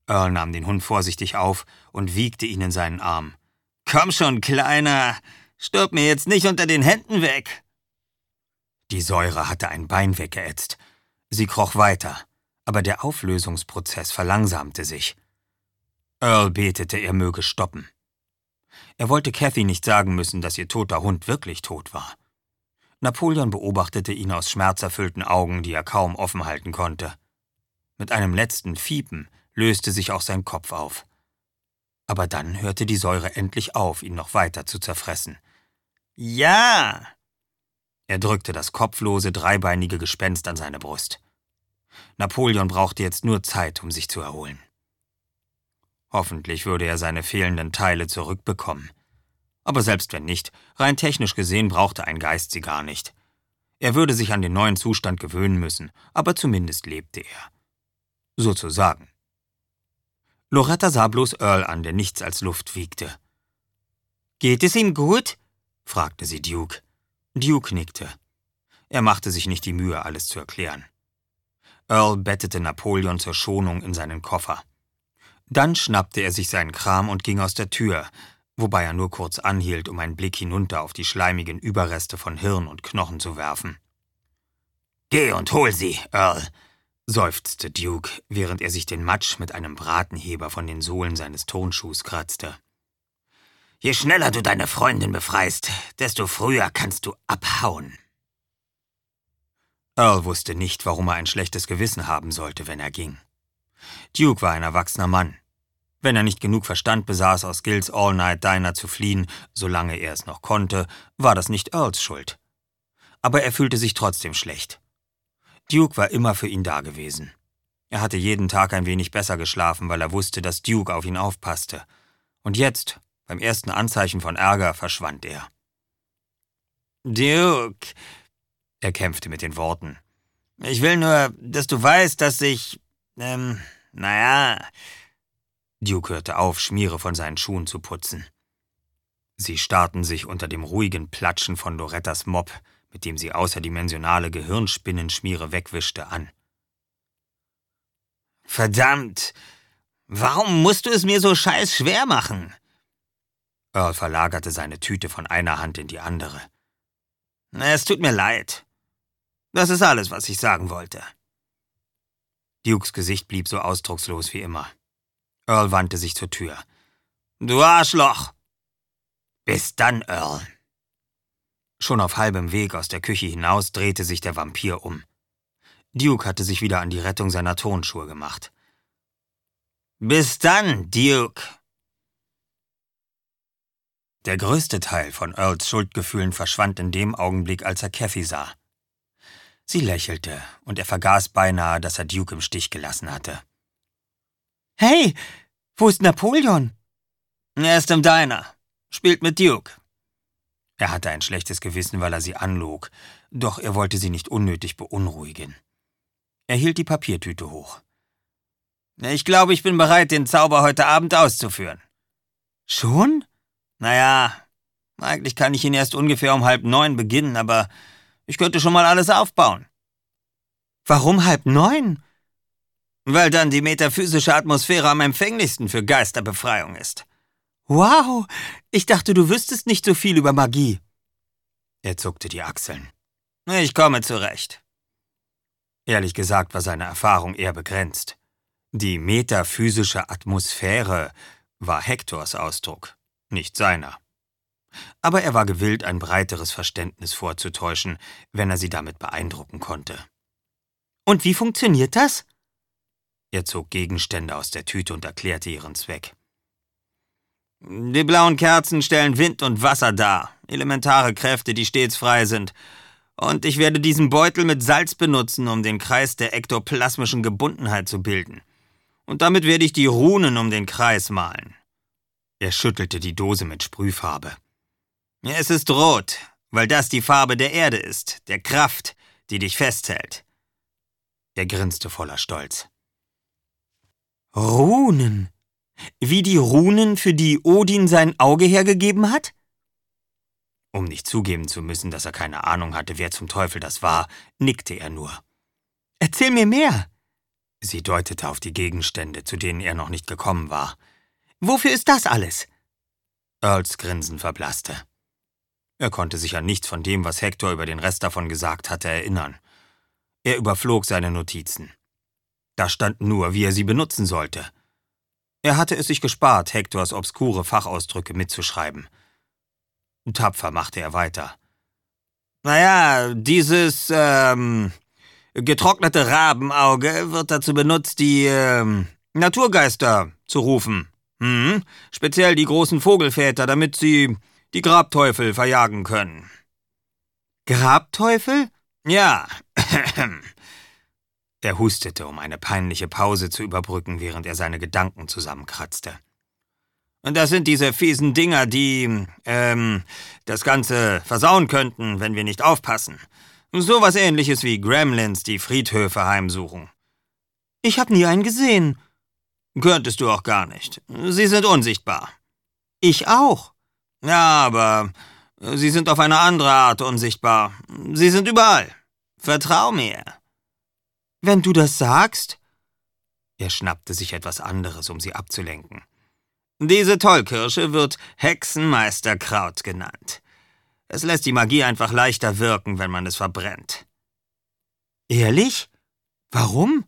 Earl nahm den Hund vorsichtig auf und wiegte ihn in seinen Arm. »Komm schon, Kleiner, stirb mir jetzt nicht unter den Händen weg!« Die Säure hatte ein Bein weggeätzt. Sie kroch weiter, aber der Auflösungsprozess verlangsamte sich. Earl betete, er möge stoppen. Er wollte Kathy nicht sagen müssen, dass ihr toter Hund wirklich tot war. Napoleon beobachtete ihn aus schmerzerfüllten Augen, die er kaum offen halten konnte. Mit einem letzten Fiepen löste sich auch sein Kopf auf. Aber dann hörte die Säure endlich auf, ihn noch weiter zu zerfressen. »Ja!« Er drückte das kopflose, dreibeinige Gespenst an seine Brust. Napoleon brauchte jetzt nur Zeit, um sich zu erholen. Hoffentlich würde er seine fehlenden Teile zurückbekommen. Aber selbst wenn nicht, rein technisch gesehen brauchte ein Geist sie gar nicht. Er würde sich an den neuen Zustand gewöhnen müssen, aber zumindest lebte er. Sozusagen. Loretta sah bloß Earl an, der nichts als Luft wiegte. »Geht es ihm gut?« fragte sie Duke. Duke nickte. Er machte sich nicht die Mühe, alles zu erklären. Earl bettete Napoleon zur Schonung in seinen Koffer. Dann schnappte er sich seinen Kram und ging aus der Tür, wobei er nur kurz anhielt, um einen Blick hinunter auf die schleimigen Überreste von Hirn und Knochen zu werfen. »Geh und hol sie, Earl«, seufzte Duke, während er sich den Matsch mit einem Bratenheber von den Sohlen seines Turnschuhs kratzte. »Je schneller du deine Freundin befreist, desto früher kannst du abhauen.« Earl wusste nicht, warum er ein schlechtes Gewissen haben sollte, wenn er ging. Duke war ein erwachsener Mann. Wenn er nicht genug Verstand besaß, aus Gills All-Night-Diner zu fliehen, solange er es noch konnte, war das nicht Earls Schuld. Aber er fühlte sich trotzdem schlecht. Duke war immer für ihn da gewesen. Er hatte jeden Tag ein wenig besser geschlafen, weil er wusste, dass Duke auf ihn aufpasste. Und jetzt, beim ersten Anzeichen von Ärger, verschwand er. »Duke«, er kämpfte mit den Worten, »ich will nur, dass du weißt, dass ich, ähm, naja...« Duke hörte auf, Schmiere von seinen Schuhen zu putzen. Sie starrten sich unter dem ruhigen Platschen von Lorettas Mopp, mit dem sie außerdimensionale Gehirnspinnenschmiere wegwischte, an. »Verdammt! Warum musst du es mir so scheiß schwer machen?« Earl verlagerte seine Tüte von einer Hand in die andere. »Es tut mir leid. Das ist alles, was ich sagen wollte.« Dukes Gesicht blieb so ausdruckslos wie immer. Earl wandte sich zur Tür. »Du Arschloch!« »Bis dann, Earl!« Schon auf halbem Weg aus der Küche hinaus drehte sich der Vampir um. Duke hatte sich wieder an die Rettung seiner Turnschuhe gemacht. »Bis dann, Duke!« Der größte Teil von Earls Schuldgefühlen verschwand in dem Augenblick, als er Kathy sah. Sie lächelte, und er vergaß beinahe, dass er Duke im Stich gelassen hatte. »Hey, wo ist Napoleon?« »Er ist im Diner. Spielt mit Duke.« Er hatte ein schlechtes Gewissen, weil er sie anlog, doch er wollte sie nicht unnötig beunruhigen. Er hielt die Papiertüte hoch. »Ich glaube, ich bin bereit, den Zauber heute Abend auszuführen.« »Schon?« »Naja, eigentlich kann ich ihn erst ungefähr um halb neun beginnen, aber ich könnte schon mal alles aufbauen.« »Warum halb neun?« »Weil dann die metaphysische Atmosphäre am empfänglichsten für Geisterbefreiung ist.« »Wow, ich dachte, du wüsstest nicht so viel über Magie.« Er zuckte die Achseln. »Ich komme zurecht.« Ehrlich gesagt war seine Erfahrung eher begrenzt. Die metaphysische Atmosphäre war Hektors Ausdruck, nicht seiner. Aber er war gewillt, ein breiteres Verständnis vorzutäuschen, wenn er sie damit beeindrucken konnte. »Und wie funktioniert das?« Er zog Gegenstände aus der Tüte und erklärte ihren Zweck. »Die blauen Kerzen stellen Wind und Wasser dar, elementare Kräfte, die stets frei sind. Und ich werde diesen Beutel mit Salz benutzen, um den Kreis der ektoplasmischen Gebundenheit zu bilden. Und damit werde ich die Runen um den Kreis malen.« Er schüttelte die Dose mit Sprühfarbe. »Es ist rot, weil das die Farbe der Erde ist, der Kraft, die dich festhält.« Er grinste voller Stolz. »Runen? Wie die Runen, für die Odin sein Auge hergegeben hat?« Um nicht zugeben zu müssen, dass er keine Ahnung hatte, wer zum Teufel das war, nickte er nur. »Erzähl mir mehr.« Sie deutete auf die Gegenstände, zu denen er noch nicht gekommen war. »Wofür ist das alles?« Earls Grinsen verblasste. Er konnte sich an nichts von dem, was Hector über den Rest davon gesagt hatte, erinnern. Er überflog seine Notizen. Da stand nur, wie er sie benutzen sollte. Er hatte es sich gespart, Hectors obskure Fachausdrücke mitzuschreiben. Tapfer machte er weiter. »Naja, dieses, ähm, getrocknete Rabenauge wird dazu benutzt, die, ähm, Naturgeister zu rufen. Hm, speziell die großen Vogelväter, damit sie die Grabteufel verjagen können.« »Grabteufel?« »Ja.« Er hustete, um eine peinliche Pause zu überbrücken, während er seine Gedanken zusammenkratzte. »Und das sind diese fiesen Dinger, die, ähm, das Ganze versauen könnten, wenn wir nicht aufpassen. Sowas Ähnliches wie Gremlins, die Friedhöfe heimsuchen.« »Ich hab nie einen gesehen.« »Könntest du auch gar nicht. Sie sind unsichtbar.« »Ich auch.« »Ja, aber sie sind auf eine andere Art unsichtbar. Sie sind überall. Vertrau mir.« »Wenn du das sagst?« Er schnappte sich etwas anderes, um sie abzulenken. »Diese Tollkirsche wird Hexenmeisterkraut genannt. Es lässt die Magie einfach leichter wirken, wenn man es verbrennt.« »Ehrlich? Warum?«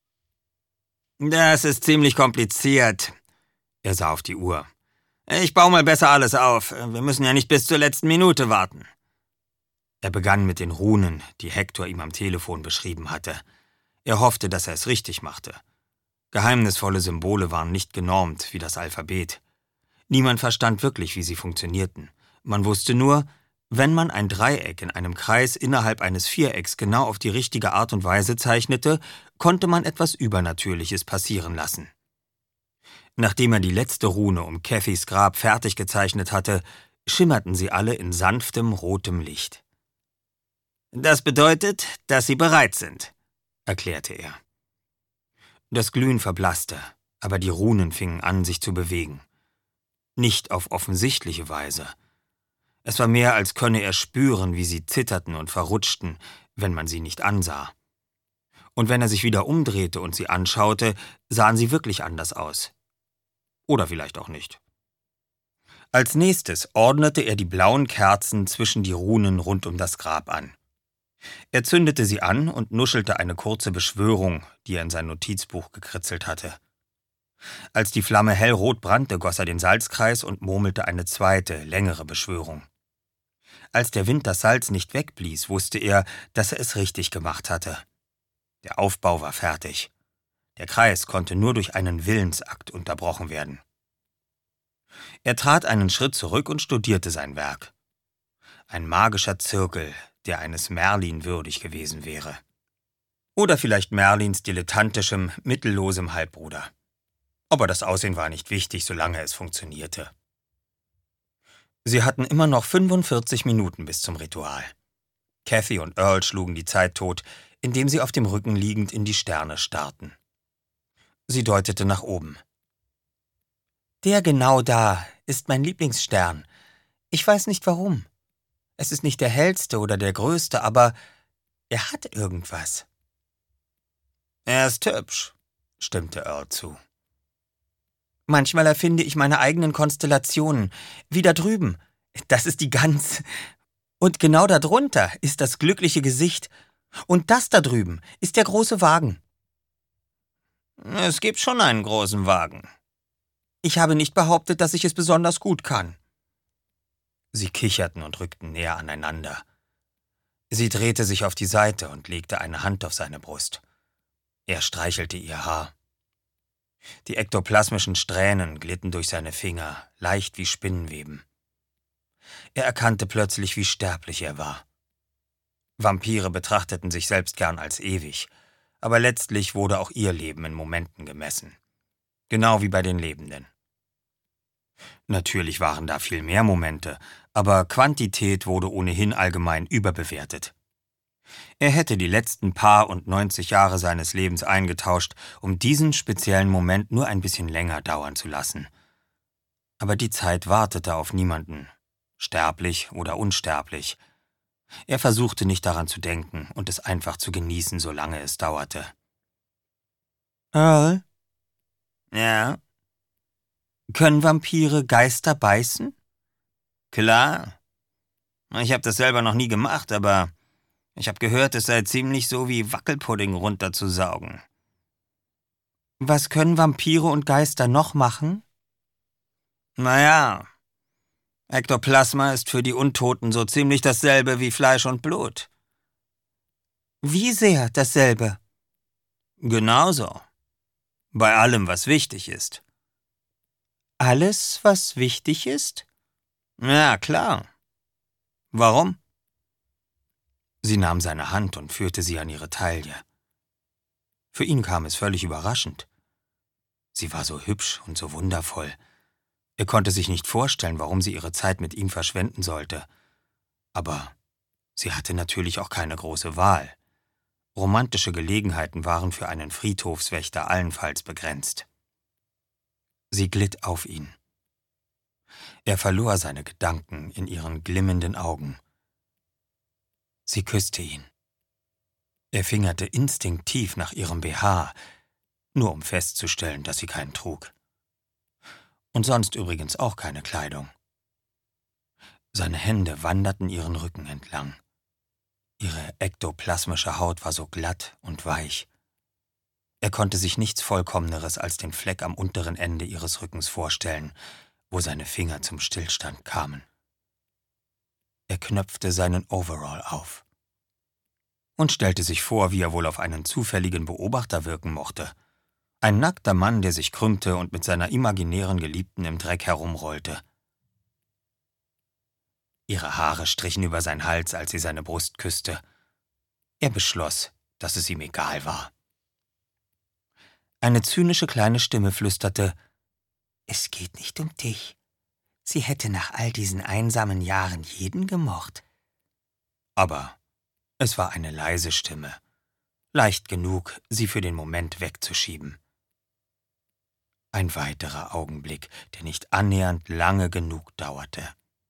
»Das ist ziemlich kompliziert.« Er sah auf die Uhr. »Ich baue mal besser alles auf. Wir müssen ja nicht bis zur letzten Minute warten.« Er begann mit den Runen, die Hector ihm am Telefon beschrieben hatte. Er hoffte, dass er es richtig machte. Geheimnisvolle Symbole waren nicht genormt wie das Alphabet. Niemand verstand wirklich, wie sie funktionierten. Man wusste nur, wenn man ein Dreieck in einem Kreis innerhalb eines Vierecks genau auf die richtige Art und Weise zeichnete, konnte man etwas Übernatürliches passieren lassen. Nachdem er die letzte Rune um Cathys Grab fertig gezeichnet hatte, schimmerten sie alle in sanftem, rotem Licht. »Das bedeutet, dass sie bereit sind«, erklärte er. Das Glühen verblasste, aber die Runen fingen an, sich zu bewegen. Nicht auf offensichtliche Weise. Es war mehr, als könne er spüren, wie sie zitterten und verrutschten, wenn man sie nicht ansah. Und wenn er sich wieder umdrehte und sie anschaute, sahen sie wirklich anders aus. Oder vielleicht auch nicht. Als nächstes ordnete er die blauen Kerzen zwischen die Runen rund um das Grab an. Er zündete sie an und nuschelte eine kurze Beschwörung, die er in sein Notizbuch gekritzelt hatte. Als die Flamme hellrot brannte, goss er den Salzkreis und murmelte eine zweite, längere Beschwörung. Als der Wind das Salz nicht wegblies, wusste er, dass er es richtig gemacht hatte. Der Aufbau war fertig. Der Kreis konnte nur durch einen Willensakt unterbrochen werden. Er trat einen Schritt zurück und studierte sein Werk. Ein magischer Zirkel, der eines Merlin würdig gewesen wäre. Oder vielleicht Merlins dilettantischem, mittellosem Halbbruder. Aber das Aussehen war nicht wichtig, solange es funktionierte. Sie hatten immer noch fünfundvierzig Minuten bis zum Ritual. Cathy und Earl schlugen die Zeit tot, indem sie auf dem Rücken liegend in die Sterne starrten. Sie deutete nach oben. »Der genau da ist mein Lieblingsstern. Ich weiß nicht warum. Es ist nicht der hellste oder der größte, aber er hat irgendwas.« »Er ist hübsch«, stimmte Earl zu. »Manchmal erfinde ich meine eigenen Konstellationen, wie da drüben. Das ist die Gans. Und genau darunter ist das glückliche Gesicht. Und das da drüben ist der große Wagen.« »Es gibt schon einen großen Wagen.« »Ich habe nicht behauptet, dass ich es besonders gut kann.« Sie kicherten und rückten näher aneinander. Sie drehte sich auf die Seite und legte eine Hand auf seine Brust. Er streichelte ihr Haar. Die ektoplasmischen Strähnen glitten durch seine Finger, leicht wie Spinnenweben. Er erkannte plötzlich, wie sterblich er war. Vampire betrachteten sich selbst gern als ewig, aber letztlich wurde auch ihr Leben in Momenten gemessen. Genau wie bei den Lebenden. Natürlich waren da viel mehr Momente, aber Quantität wurde ohnehin allgemein überbewertet. Er hätte die letzten paar und neunzig Jahre seines Lebens eingetauscht, um diesen speziellen Moment nur ein bisschen länger dauern zu lassen. Aber die Zeit wartete auf niemanden, sterblich oder unsterblich. Er versuchte nicht daran zu denken und es einfach zu genießen, solange es dauerte. Earl? Ja? Können Vampire Geister beißen? Klar. Ich habe das selber noch nie gemacht, aber ich habe gehört, es sei ziemlich so wie Wackelpudding runterzusaugen. Was können Vampire und Geister noch machen? Naja, Ektoplasma ist für die Untoten so ziemlich dasselbe wie Fleisch und Blut. Wie sehr dasselbe? Genauso. Bei allem, was wichtig ist. Alles, was wichtig ist? Ja, klar. Warum? Sie nahm seine Hand und führte sie an ihre Taille. Für ihn kam es völlig überraschend. Sie war so hübsch und so wundervoll. Er konnte sich nicht vorstellen, warum sie ihre Zeit mit ihm verschwenden sollte. Aber sie hatte natürlich auch keine große Wahl. Romantische Gelegenheiten waren für einen Friedhofswächter allenfalls begrenzt. Sie glitt auf ihn. Er verlor seine Gedanken in ihren glimmenden Augen. Sie küsste ihn. Er fingerte instinktiv nach ihrem B H, nur um festzustellen, dass sie keinen trug. Und sonst übrigens auch keine Kleidung. Seine Hände wanderten ihren Rücken entlang. Ihre ektoplasmische Haut war so glatt und weich. Er konnte sich nichts Vollkommeneres als den Fleck am unteren Ende ihres Rückens vorstellen, wo seine Finger zum Stillstand kamen. Er knöpfte seinen Overall auf und stellte sich vor, wie er wohl auf einen zufälligen Beobachter wirken mochte. Ein nackter Mann, der sich krümmte und mit seiner imaginären Geliebten im Dreck herumrollte. Ihre Haare strichen über seinen Hals, als sie seine Brust küsste. Er beschloss, dass es ihm egal war. Eine zynische kleine Stimme flüsterte: »Es geht nicht um dich. Sie hätte nach all diesen einsamen Jahren jeden gemocht.« Aber es war eine leise Stimme, leicht genug, sie für den Moment wegzuschieben. Ein weiterer Augenblick, der nicht annähernd lange genug dauerte.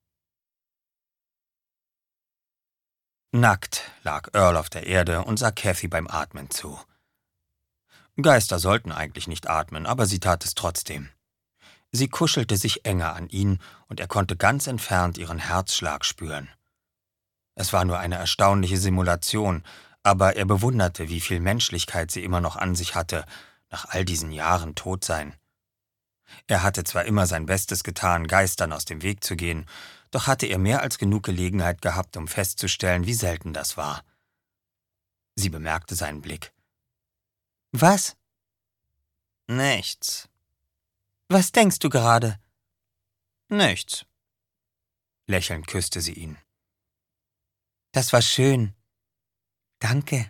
Nackt lag Earl auf der Erde und sah Kathy beim Atmen zu. Geister sollten eigentlich nicht atmen, aber sie tat es trotzdem. Sie kuschelte sich enger an ihn und er konnte ganz entfernt ihren Herzschlag spüren. Es war nur eine erstaunliche Simulation, aber er bewunderte, wie viel Menschlichkeit sie immer noch an sich hatte, nach all diesen Jahren Totsein. Er hatte zwar immer sein Bestes getan, Geistern aus dem Weg zu gehen, doch hatte er mehr als genug Gelegenheit gehabt, um festzustellen, wie selten das war. Sie bemerkte seinen Blick. »Was?« »Nichts.« »Was denkst du gerade?« »Nichts.« Lächelnd küsste sie ihn. »Das war schön. Danke.«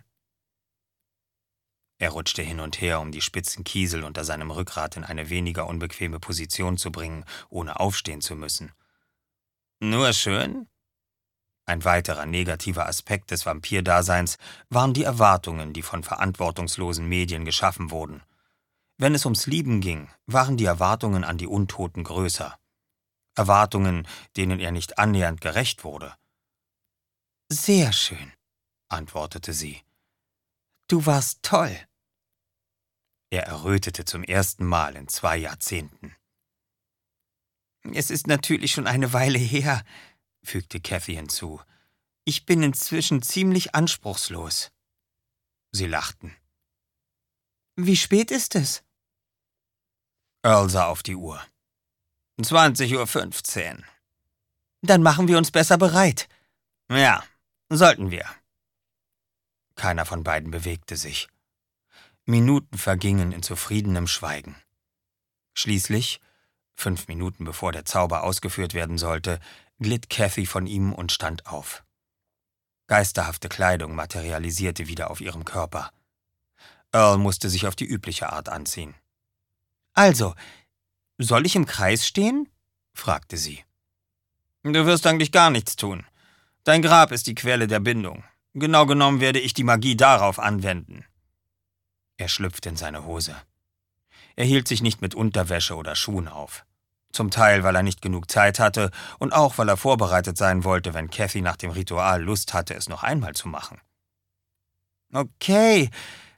Er rutschte hin und her, um die spitzen Kiesel unter seinem Rückgrat in eine weniger unbequeme Position zu bringen, ohne aufstehen zu müssen. »Nur schön?« Ein weiterer negativer Aspekt des Vampirdaseins waren die Erwartungen, die von verantwortungslosen Medien geschaffen wurden. Wenn es ums Lieben ging, waren die Erwartungen an die Untoten größer. Erwartungen, denen er nicht annähernd gerecht wurde. »Sehr schön«, antwortete sie. »Du warst toll.« Er errötete zum ersten Mal in zwei Jahrzehnten. »Es ist natürlich schon eine Weile her«, fügte Kathy hinzu. »Ich bin inzwischen ziemlich anspruchslos.« Sie lachten. »Wie spät ist es?« Earl sah auf die Uhr. zwanzig Uhr fünfzehn. »Dann machen wir uns besser bereit.« »Ja, sollten wir.« Keiner von beiden bewegte sich. Minuten vergingen in zufriedenem Schweigen. Schließlich, fünf Minuten bevor der Zauber ausgeführt werden sollte, glitt Kathy von ihm und stand auf. Geisterhafte Kleidung materialisierte wieder auf ihrem Körper. Earl musste sich auf die übliche Art anziehen. »Also, soll ich im Kreis stehen?« fragte sie. »Du wirst eigentlich gar nichts tun. Dein Grab ist die Quelle der Bindung. Genau genommen werde ich die Magie darauf anwenden.« Er schlüpfte in seine Hose. Er hielt sich nicht mit Unterwäsche oder Schuhen auf. Zum Teil, weil er nicht genug Zeit hatte und auch, weil er vorbereitet sein wollte, wenn Kathy nach dem Ritual Lust hatte, es noch einmal zu machen. »Okay,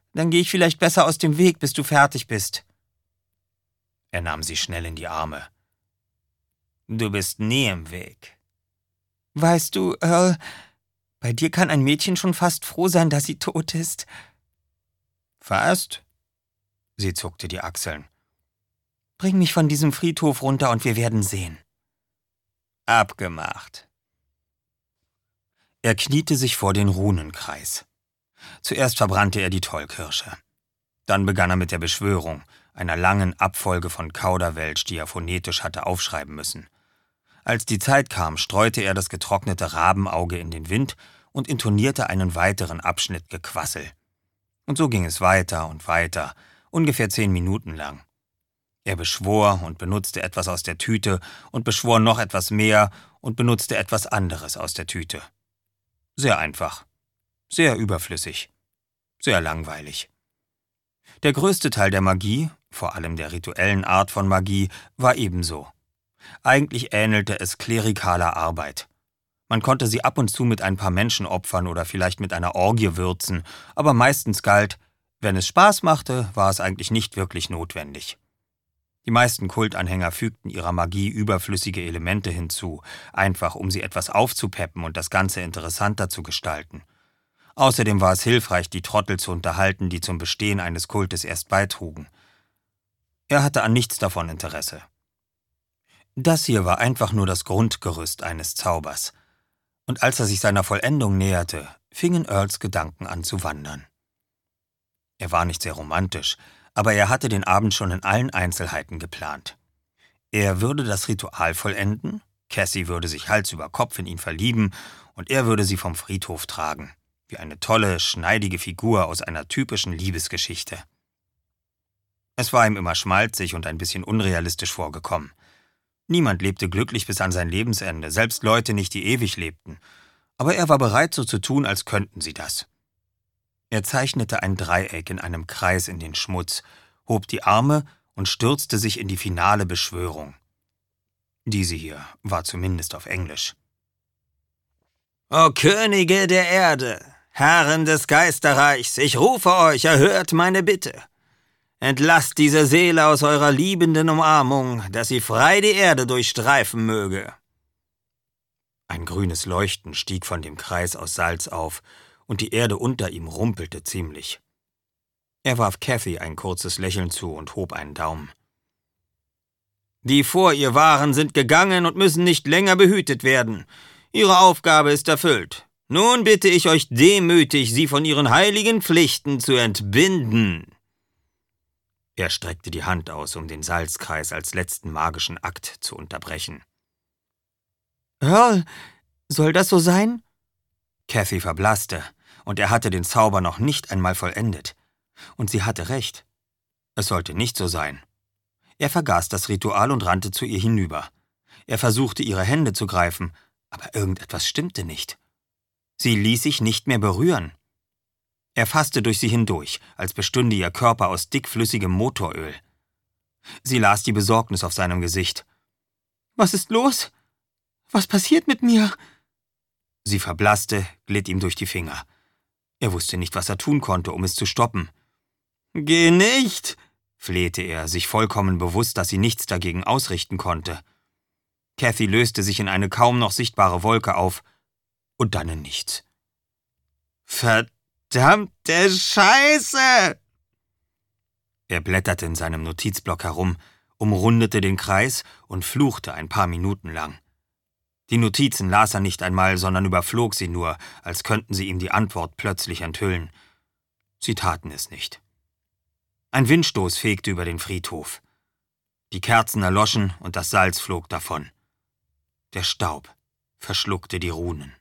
Dann gehe ich vielleicht besser aus dem Weg, bis du fertig bist. Er nahm sie schnell in die Arme. Du bist nie im Weg. Weißt du, Earl, bei dir kann ein Mädchen schon fast froh sein, dass sie tot ist. Fast? Sie zuckte die Achseln. Bring mich von diesem Friedhof runter und wir werden sehen. Abgemacht. Er kniete sich vor den Runenkreis. Zuerst verbrannte er die Tollkirsche. Dann begann er mit der Beschwörung, einer langen Abfolge von Kauderwelsch, die er phonetisch hatte aufschreiben müssen. Als die Zeit kam, streute er das getrocknete Rabenauge in den Wind und intonierte einen weiteren Abschnitt Gequassel. Und so ging es weiter und weiter, ungefähr zehn Minuten lang. Er beschwor und benutzte etwas aus der Tüte und beschwor noch etwas mehr und benutzte etwas anderes aus der Tüte. Sehr einfach, sehr überflüssig, sehr langweilig. Der größte Teil der Magie, vor allem der rituellen Art von Magie, war ebenso. Eigentlich ähnelte es klerikaler Arbeit. Man konnte sie ab und zu mit ein paar Menschenopfern oder vielleicht mit einer Orgie würzen, aber meistens galt, wenn es Spaß machte, war es eigentlich nicht wirklich notwendig. Die meisten Kultanhänger fügten ihrer Magie überflüssige Elemente hinzu, einfach um sie etwas aufzupeppen und das Ganze interessanter zu gestalten. Außerdem war es hilfreich, die Trottel zu unterhalten, die zum Bestehen eines Kultes erst beitrugen. Er hatte an nichts davon Interesse. Das hier war einfach nur das Grundgerüst eines Zaubers. Und als er sich seiner Vollendung näherte, fingen Earls Gedanken an zu wandern. Er war nicht sehr romantisch, aber er hatte den Abend schon in allen Einzelheiten geplant. Er würde das Ritual vollenden, Cassie würde sich Hals über Kopf in ihn verlieben und er würde sie vom Friedhof tragen, wie eine tolle, schneidige Figur aus einer typischen Liebesgeschichte. Es war ihm immer schmalzig und ein bisschen unrealistisch vorgekommen. Niemand lebte glücklich bis an sein Lebensende, selbst Leute nicht, die ewig lebten. Aber er war bereit, so zu tun, als könnten sie das. Er zeichnete ein Dreieck in einem Kreis in den Schmutz, hob die Arme und stürzte sich in die finale Beschwörung. Diese hier war zumindest auf Englisch. »O Könige der Erde, Herren des Geisterreichs, ich rufe euch, erhört meine Bitte. Entlasst diese Seele aus eurer liebenden Umarmung, dass sie frei die Erde durchstreifen möge.« Ein grünes Leuchten stieg von dem Kreis aus Salz auf, und die Erde unter ihm rumpelte ziemlich. Er warf Cathy ein kurzes Lächeln zu und hob einen Daumen. »Die vor ihr waren, sind gegangen und müssen nicht länger behütet werden. Ihre Aufgabe ist erfüllt. Nun bitte ich euch demütig, sie von ihren heiligen Pflichten zu entbinden.« Er streckte die Hand aus, um den Salzkreis als letzten magischen Akt zu unterbrechen. »Earl, soll das so sein?« Cathy verblasste, und er hatte den Zauber noch nicht einmal vollendet. Und sie hatte recht. Es sollte nicht so sein. Er vergaß das Ritual und rannte zu ihr hinüber. Er versuchte, ihre Hände zu greifen, aber irgendetwas stimmte nicht. Sie ließ sich nicht mehr berühren. Er fasste durch sie hindurch, als bestünde ihr Körper aus dickflüssigem Motoröl. Sie las die Besorgnis auf seinem Gesicht. »Was ist los? Was passiert mit mir?« Sie verblasste, glitt ihm durch die Finger. Er wusste nicht, was er tun konnte, um es zu stoppen. »Geh nicht«, flehte er, sich vollkommen bewusst, dass sie nichts dagegen ausrichten konnte. Cathy löste sich in eine kaum noch sichtbare Wolke auf und dann in nichts. »Verdammte Scheiße!« Er blätterte in seinem Notizblock herum, umrundete den Kreis und fluchte ein paar Minuten lang. Die Notizen las er nicht einmal, sondern überflog sie nur, als könnten sie ihm die Antwort plötzlich enthüllen. Sie taten es nicht. Ein Windstoß fegte über den Friedhof. Die Kerzen erloschen und das Salz flog davon. Der Staub verschluckte die Runen.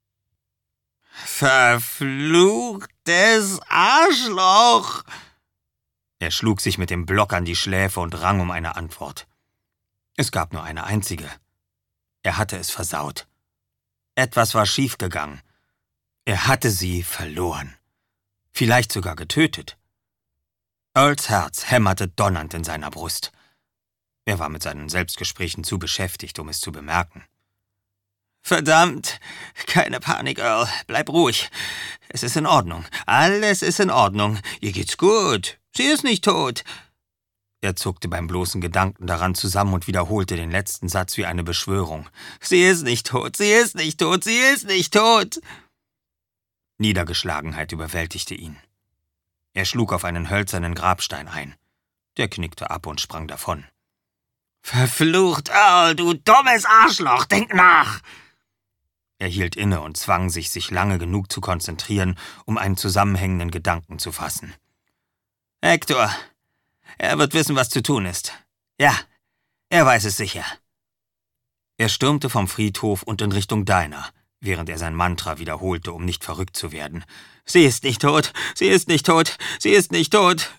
»Verfluchtes Arschloch!« Er schlug sich mit dem Block an die Schläfe und rang um eine Antwort. Es gab nur eine einzige. Er hatte es versaut. Etwas war schiefgegangen. Er hatte sie verloren. Vielleicht sogar getötet. Earls Herz hämmerte donnernd in seiner Brust. Er war mit seinen Selbstgesprächen zu beschäftigt, um es zu bemerken. Verdammt! Keine Panik, Earl. Bleib ruhig. Es ist in Ordnung. Alles ist in Ordnung. Ihr geht's gut. Sie ist nicht tot. Er zuckte beim bloßen Gedanken daran zusammen und wiederholte den letzten Satz wie eine Beschwörung. Sie ist nicht tot. Sie ist nicht tot. Sie ist nicht tot. Niedergeschlagenheit überwältigte ihn. Er schlug auf einen hölzernen Grabstein ein. Der knickte ab und sprang davon. Verflucht, Earl, du dummes Arschloch. Denk nach. Er hielt inne und zwang sich, sich lange genug zu konzentrieren, um einen zusammenhängenden Gedanken zu fassen. Hector, er wird wissen, was zu tun ist. Ja, er weiß es sicher. Er stürmte vom Friedhof und in Richtung Diner, während er sein Mantra wiederholte, um nicht verrückt zu werden. Sie ist nicht tot, sie ist nicht tot, sie ist nicht tot.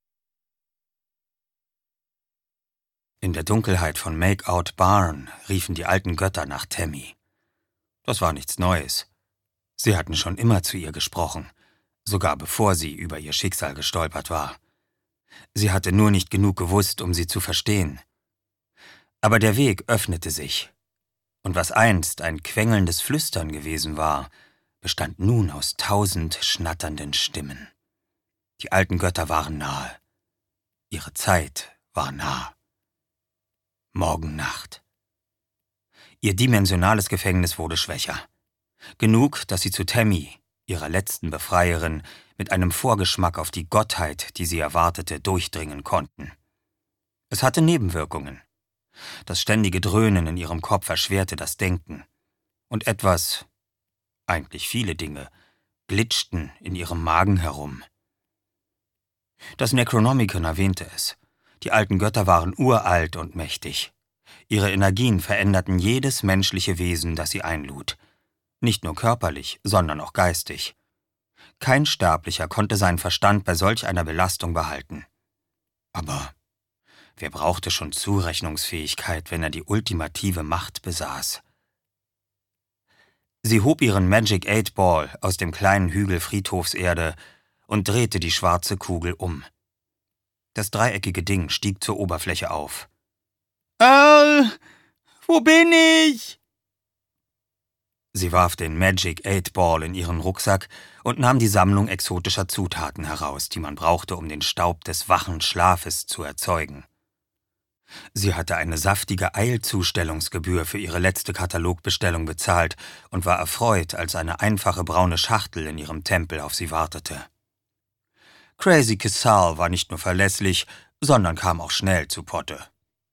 In der Dunkelheit von Makeout Barn riefen die alten Götter nach Tammy. Das war nichts Neues. Sie hatten schon immer zu ihr gesprochen, sogar bevor sie über ihr Schicksal gestolpert war. Sie hatte nur nicht genug gewusst, um sie zu verstehen. Aber der Weg öffnete sich, und was einst ein quengelndes Flüstern gewesen war, bestand nun aus tausend schnatternden Stimmen. Die alten Götter waren nahe. Ihre Zeit war nah. Morgennacht. Ihr dimensionales Gefängnis wurde schwächer. Genug, dass sie zu Tammy, ihrer letzten Befreierin, mit einem Vorgeschmack auf die Gottheit, die sie erwartete, durchdringen konnten. Es hatte Nebenwirkungen. Das ständige Dröhnen in ihrem Kopf erschwerte das Denken. Und etwas, eigentlich viele Dinge, glitschten in ihrem Magen herum. Das Necronomicon erwähnte es. Die alten Götter waren uralt und mächtig. Ihre Energien veränderten jedes menschliche Wesen, das sie einlud. Nicht nur körperlich, sondern auch geistig. Kein Sterblicher konnte seinen Verstand bei solch einer Belastung behalten. Aber wer brauchte schon Zurechnungsfähigkeit, wenn er die ultimative Macht besaß? Sie hob ihren Magic Eight Ball aus dem kleinen Hügel Friedhofserde und drehte die schwarze Kugel um. Das dreieckige Ding stieg zur Oberfläche auf. Earl, wo bin ich? Sie warf den Magic Eight Ball in ihren Rucksack und nahm die Sammlung exotischer Zutaten heraus, die man brauchte, um den Staub des wachen Schlafes zu erzeugen. Sie hatte eine saftige Eilzustellungsgebühr für ihre letzte Katalogbestellung bezahlt und war erfreut, als eine einfache braune Schachtel in ihrem Tempel auf sie wartete. Crazy Kissal war nicht nur verlässlich, sondern kam auch schnell zu Potte.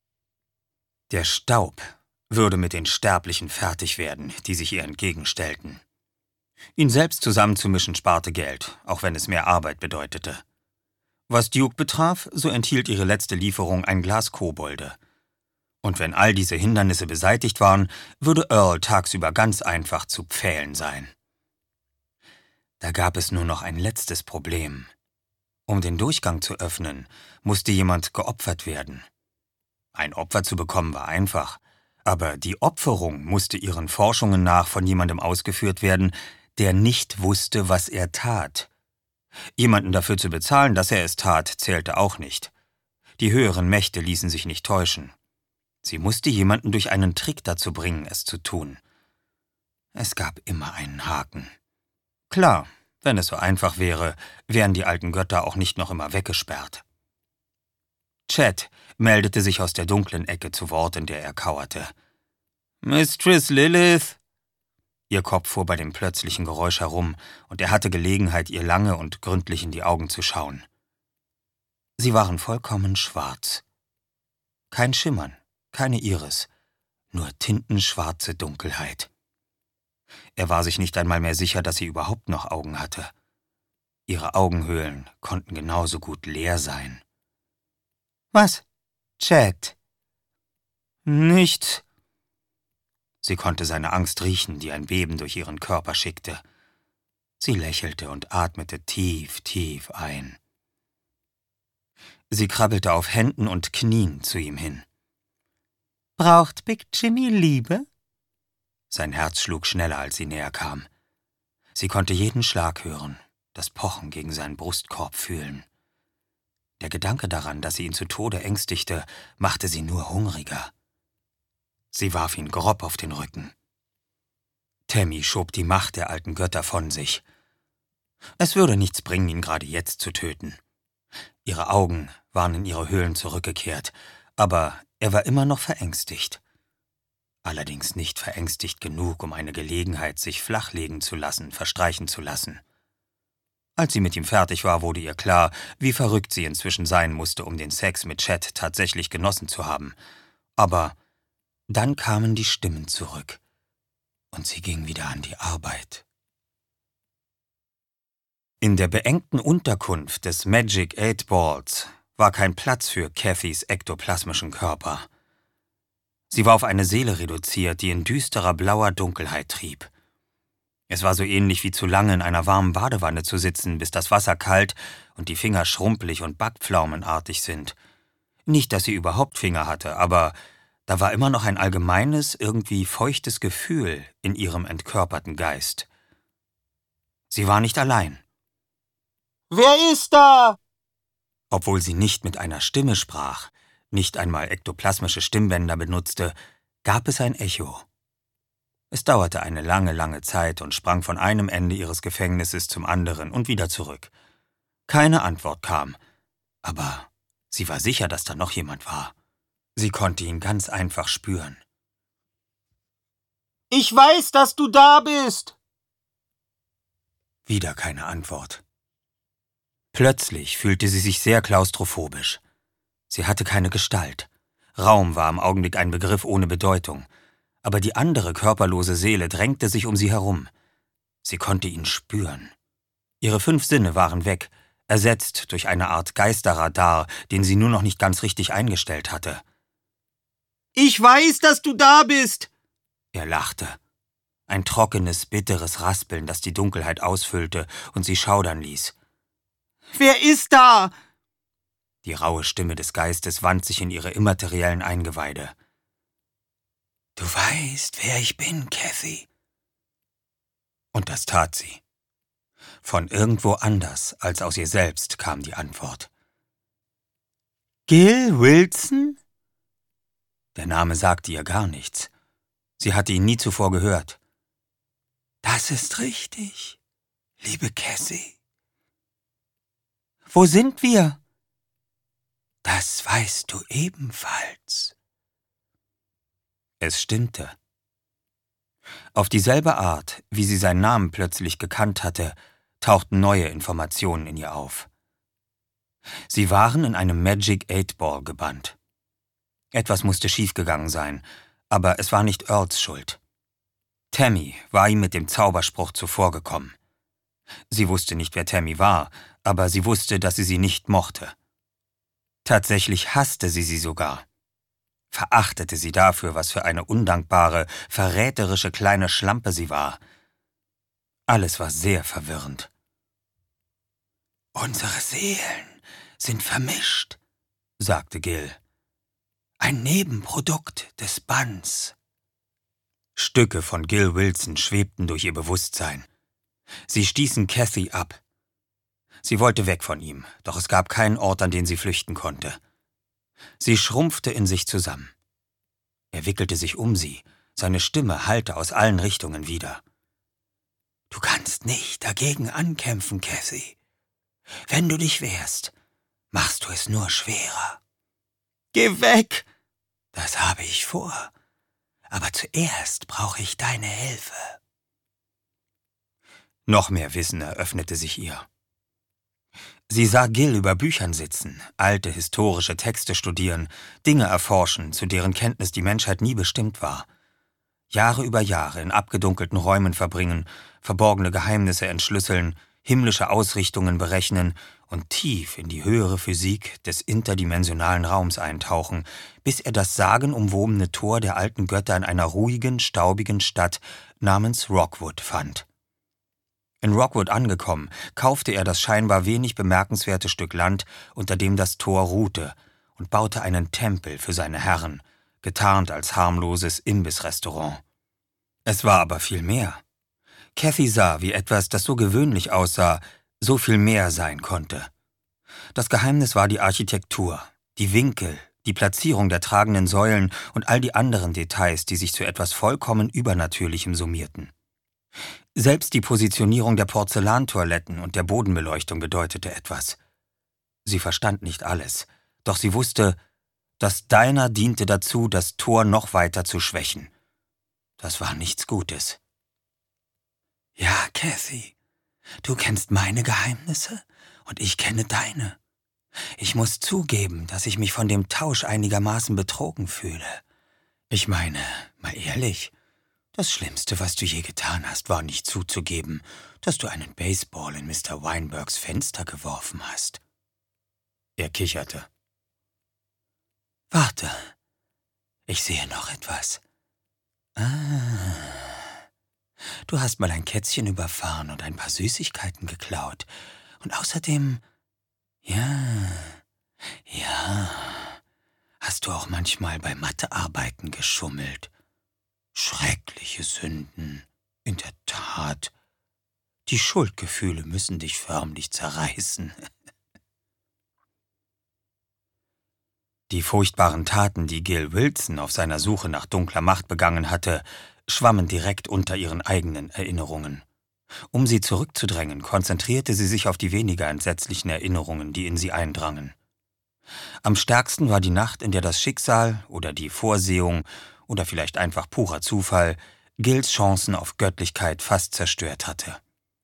Der Staub würde mit den Sterblichen fertig werden, die sich ihr entgegenstellten. Ihn selbst zusammenzumischen sparte Geld, auch wenn es mehr Arbeit bedeutete. Was Duke betraf, so enthielt ihre letzte Lieferung ein Glas Kobolde. Und wenn all diese Hindernisse beseitigt waren, würde Earl tagsüber ganz einfach zu pfählen sein. Da gab es nur noch ein letztes Problem. Um den Durchgang zu öffnen, musste jemand geopfert werden. Ein Opfer zu bekommen war einfach, aber die Opferung musste ihren Forschungen nach von jemandem ausgeführt werden, der nicht wusste, was er tat. Jemanden dafür zu bezahlen, dass er es tat, zählte auch nicht. Die höheren Mächte ließen sich nicht täuschen. Sie musste jemanden durch einen Trick dazu bringen, es zu tun. Es gab immer einen Haken. Klar, wenn es so einfach wäre, wären die alten Götter auch nicht noch immer weggesperrt. Chet meldete sich aus der dunklen Ecke zu Wort, in der er kauerte. »Mistress Lilith?« Ihr Kopf fuhr bei dem plötzlichen Geräusch herum, und er hatte Gelegenheit, ihr lange und gründlich in die Augen zu schauen. Sie waren vollkommen schwarz. Kein Schimmern, keine Iris, nur tintenschwarze Dunkelheit. Er war sich nicht einmal mehr sicher, dass sie überhaupt noch Augen hatte. Ihre Augenhöhlen konnten genauso gut leer sein. »Was, Chet?« »Nichts.« Sie konnte seine Angst riechen, die ein Beben durch ihren Körper schickte. Sie lächelte und atmete tief, tief ein. Sie krabbelte auf Händen und Knien zu ihm hin. »Braucht Big Jimmy Liebe?« Sein Herz schlug schneller, als sie näher kam. Sie konnte jeden Schlag hören, das Pochen gegen seinen Brustkorb fühlen. Der Gedanke daran, dass sie ihn zu Tode ängstigte, machte sie nur hungriger. Sie warf ihn grob auf den Rücken. Tammy schob die Macht der alten Götter von sich. Es würde nichts bringen, ihn gerade jetzt zu töten. Ihre Augen waren in ihre Höhlen zurückgekehrt, aber er war immer noch verängstigt. Allerdings nicht verängstigt genug, um eine Gelegenheit, sich flachlegen zu lassen, verstreichen zu lassen. Als sie mit ihm fertig war, wurde ihr klar, wie verrückt sie inzwischen sein musste, um den Sex mit Chet tatsächlich genossen zu haben. Aber dann kamen die Stimmen zurück, und sie ging wieder an die Arbeit. In der beengten Unterkunft des Magic Eight Balls war kein Platz für Cathys ektoplasmischen Körper. Sie war auf eine Seele reduziert, die in düsterer blauer Dunkelheit trieb. Es war so ähnlich wie zu lange in einer warmen Badewanne zu sitzen, bis das Wasser kalt und die Finger schrumpelig und backpflaumenartig sind. Nicht, dass sie überhaupt Finger hatte, aber da war immer noch ein allgemeines, irgendwie feuchtes Gefühl in ihrem entkörperten Geist. Sie war nicht allein. »Wer ist da?« Obwohl sie nicht mit einer Stimme sprach, nicht einmal ektoplasmische Stimmbänder benutzte, gab es ein Echo. Es dauerte eine lange, lange Zeit und sprang von einem Ende ihres Gefängnisses zum anderen und wieder zurück. Keine Antwort kam, aber sie war sicher, dass da noch jemand war. Sie konnte ihn ganz einfach spüren. »Ich weiß, dass du da bist!« Wieder keine Antwort. Plötzlich fühlte sie sich sehr klaustrophobisch. Sie hatte keine Gestalt. Raum war im Augenblick ein Begriff ohne Bedeutung. Aber die andere körperlose Seele drängte sich um sie herum. Sie konnte ihn spüren. Ihre fünf Sinne waren weg, ersetzt durch eine Art Geisterradar, den sie nur noch nicht ganz richtig eingestellt hatte. »Ich weiß, dass du da bist!« Er lachte. Ein trockenes, bitteres Raspeln, das die Dunkelheit ausfüllte und sie schaudern ließ. »Wer ist da?« Die raue Stimme des Geistes wand sich in ihre immateriellen Eingeweide. »Du weißt, wer ich bin, Cathy.« Und das tat sie. Von irgendwo anders als aus ihr selbst kam die Antwort. »Gil Wilson?« Der Name sagte ihr gar nichts. Sie hatte ihn nie zuvor gehört. »Das ist richtig, liebe Cathy.« »Wo sind wir?« »Das weißt du ebenfalls.« Es stimmte. Auf dieselbe Art, wie sie seinen Namen plötzlich gekannt hatte, tauchten neue Informationen in ihr auf. Sie waren in einem Magic Eight Ball gebannt. Etwas musste schiefgegangen sein, aber es war nicht Earls Schuld. Tammy war ihm mit dem Zauberspruch zuvorgekommen. Sie wusste nicht, wer Tammy war, aber sie wusste, dass sie sie nicht mochte. Tatsächlich hasste sie sie sogar. Verachtete sie dafür, was für eine undankbare, verräterische kleine Schlampe sie war. Alles war sehr verwirrend. »Unsere Seelen sind vermischt«, sagte Gil. »Ein Nebenprodukt des Banns.« Stücke von Gil Wilson schwebten durch ihr Bewusstsein. Sie stießen Cathy ab. Sie wollte weg von ihm, doch es gab keinen Ort, an den sie flüchten konnte. Sie schrumpfte in sich zusammen. Er wickelte sich um sie, seine Stimme hallte aus allen Richtungen wider. »Du kannst nicht dagegen ankämpfen, Cathy. Wenn du dich wehrst, machst du es nur schwerer.« »Geh weg!« »Das habe ich vor, aber zuerst brauche ich deine Hilfe.« Noch mehr Wissen eröffnete sich ihr. Sie sah Gil über Büchern sitzen, alte historische Texte studieren, Dinge erforschen, zu deren Kenntnis die Menschheit nie bestimmt war. Jahre über Jahre in abgedunkelten Räumen verbringen, verborgene Geheimnisse entschlüsseln, himmlische Ausrichtungen berechnen und tief in die höhere Physik des interdimensionalen Raums eintauchen, bis er das sagenumwobene Tor der alten Götter in einer ruhigen, staubigen Stadt namens Rockwood fand. In Rockwood angekommen, kaufte er das scheinbar wenig bemerkenswerte Stück Land, unter dem das Tor ruhte, und baute einen Tempel für seine Herren, getarnt als harmloses Imbissrestaurant. Es war aber viel mehr. Cathy sah, wie etwas, das so gewöhnlich aussah, so viel mehr sein konnte. Das Geheimnis war die Architektur, die Winkel, die Platzierung der tragenden Säulen und all die anderen Details, die sich zu etwas vollkommen Übernatürlichem summierten. Selbst die Positionierung der Porzellantoiletten und der Bodenbeleuchtung bedeutete etwas. Sie verstand nicht alles, doch sie wusste, das Diner diente dazu, das Tor noch weiter zu schwächen. Das war nichts Gutes. Ja, Kathy, du kennst meine Geheimnisse und ich kenne deine. Ich muss zugeben, dass ich mich von dem Tausch einigermaßen betrogen fühle. Ich meine, mal ehrlich, das Schlimmste, was du je getan hast, war nicht zuzugeben, dass du einen Baseball in Mister Weinbergs Fenster geworfen hast. Er kicherte. Warte, ich sehe noch etwas. Ah, du hast mal ein Kätzchen überfahren und ein paar Süßigkeiten geklaut. Und außerdem, ja, ja, hast du auch manchmal bei Mathearbeiten geschummelt. Schreckliche Sünden, in der Tat. Die Schuldgefühle müssen dich förmlich zerreißen. Die furchtbaren Taten, die Gil Wilson auf seiner Suche nach dunkler Macht begangen hatte, schwammen direkt unter ihren eigenen Erinnerungen. Um sie zurückzudrängen, konzentrierte sie sich auf die weniger entsetzlichen Erinnerungen, die in sie eindrangen. Am stärksten war die Nacht, in der das Schicksal oder die Vorsehung oder vielleicht einfach purer Zufall Gils Chancen auf Göttlichkeit fast zerstört hatte.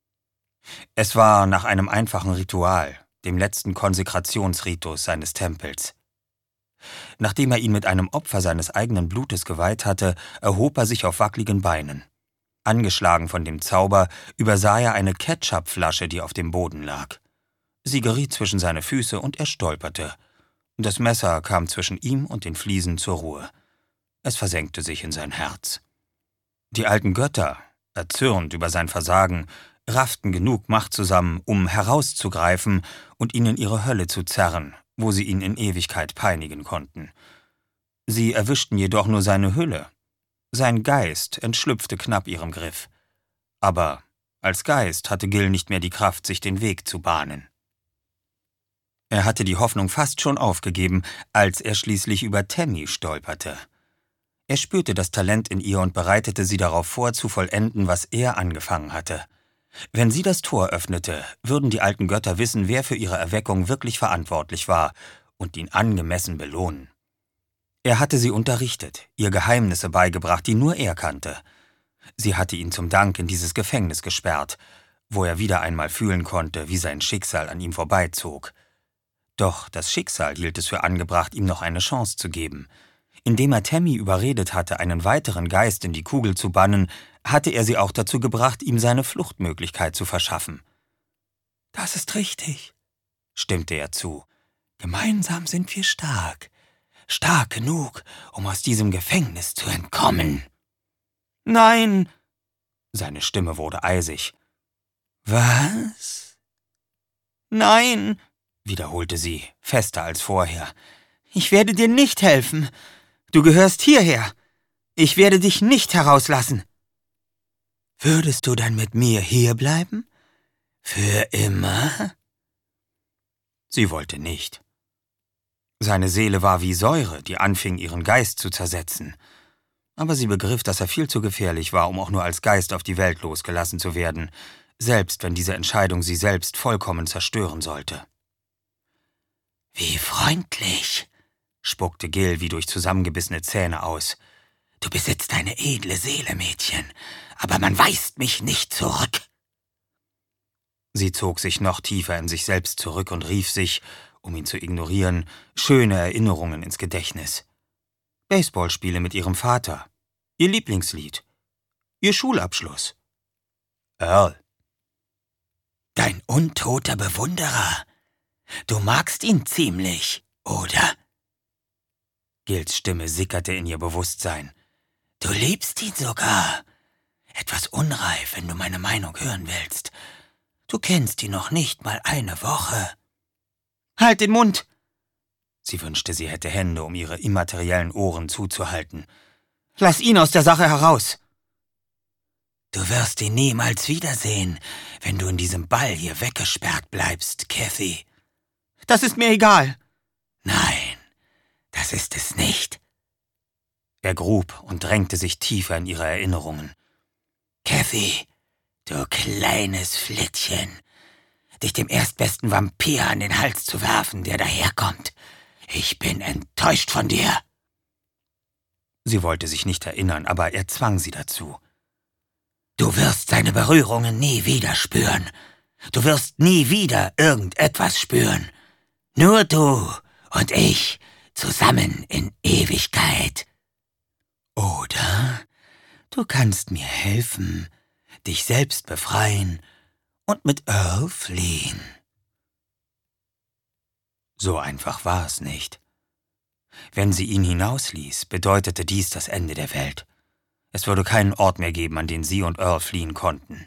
Es war nach einem einfachen Ritual, dem letzten Konsekrationsritus seines Tempels. Nachdem er ihn mit einem Opfer seines eigenen Blutes geweiht hatte, erhob er sich auf wackligen Beinen. Angeschlagen von dem Zauber übersah er eine Ketchupflasche, die auf dem Boden lag. Sie geriet zwischen seine Füße und er stolperte. Das Messer kam zwischen ihm und den Fliesen zur Ruhe. Es versenkte sich in sein Herz. Die alten Götter, erzürnt über sein Versagen, rafften genug Macht zusammen, um herauszugreifen und ihn in ihre Hölle zu zerren, wo sie ihn in Ewigkeit peinigen konnten. Sie erwischten jedoch nur seine Hülle. Sein Geist entschlüpfte knapp ihrem Griff. Aber als Geist hatte Gil nicht mehr die Kraft, sich den Weg zu bahnen. Er hatte die Hoffnung fast schon aufgegeben, als er schließlich über Tammy stolperte. Er spürte das Talent in ihr und bereitete sie darauf vor, zu vollenden, was er angefangen hatte. Wenn sie das Tor öffnete, würden die alten Götter wissen, wer für ihre Erweckung wirklich verantwortlich war und ihn angemessen belohnen. Er hatte sie unterrichtet, ihr Geheimnisse beigebracht, die nur er kannte. Sie hatte ihn zum Dank in dieses Gefängnis gesperrt, wo er wieder einmal fühlen konnte, wie sein Schicksal an ihm vorbeizog. Doch das Schicksal hielt es für angebracht, ihm noch eine Chance zu geben. Indem er Tammy überredet hatte, einen weiteren Geist in die Kugel zu bannen, hatte er sie auch dazu gebracht, ihm seine Fluchtmöglichkeit zu verschaffen. »Das ist richtig«, stimmte er zu. »Gemeinsam sind wir stark. Stark genug, um aus diesem Gefängnis zu entkommen.« »Nein!« Seine Stimme wurde eisig. »Was?« »Nein«, wiederholte sie, fester als vorher. »Ich werde dir nicht helfen. Du gehörst hierher. Ich werde dich nicht herauslassen.« »Würdest du dann mit mir hierbleiben? Für immer?« Sie wollte nicht. Seine Seele war wie Säure, die anfing, ihren Geist zu zersetzen. Aber sie begriff, dass er viel zu gefährlich war, um auch nur als Geist auf die Welt losgelassen zu werden, selbst wenn diese Entscheidung sie selbst vollkommen zerstören sollte. »Wie freundlich«, spuckte Gil wie durch zusammengebissene Zähne aus. »Du besitzt eine edle Seele, Mädchen, aber man weist mich nicht zurück.« Sie zog sich noch tiefer in sich selbst zurück und rief sich, um ihn zu ignorieren, schöne Erinnerungen ins Gedächtnis. Baseballspiele mit ihrem Vater, ihr Lieblingslied, ihr Schulabschluss. Earl. »Dein untoter Bewunderer. Du magst ihn ziemlich, oder?« Gils Stimme sickerte in ihr Bewusstsein. »Du liebst ihn sogar. Etwas unreif, wenn du meine Meinung hören willst. Du kennst ihn noch nicht mal eine Woche.« »Halt den Mund!« Sie wünschte, sie hätte Hände, um ihre immateriellen Ohren zuzuhalten. »Lass ihn aus der Sache heraus!« »Du wirst ihn niemals wiedersehen, wenn du in diesem Ball hier weggesperrt bleibst, Kathy.« »Das ist mir egal.« »Nein, das ist es nicht.« Er grub und drängte sich tiefer in ihre Erinnerungen. »Kathy, Du kleines Flittchen, dich dem erstbesten Vampir an den Hals zu werfen, der daherkommt. Ich bin enttäuscht von dir. Sie wollte sich nicht erinnern, aber er zwang sie dazu. Du wirst seine Berührungen nie wieder spüren. Du wirst nie wieder irgendetwas spüren. Nur du und ich zusammen in Ewigkeit. Oder du kannst mir helfen, dich selbst befreien und mit Earl fliehen. So einfach war es nicht. Wenn sie ihn hinausließ, bedeutete dies das Ende der Welt. Es würde keinen Ort mehr geben, an den sie und Earl fliehen konnten.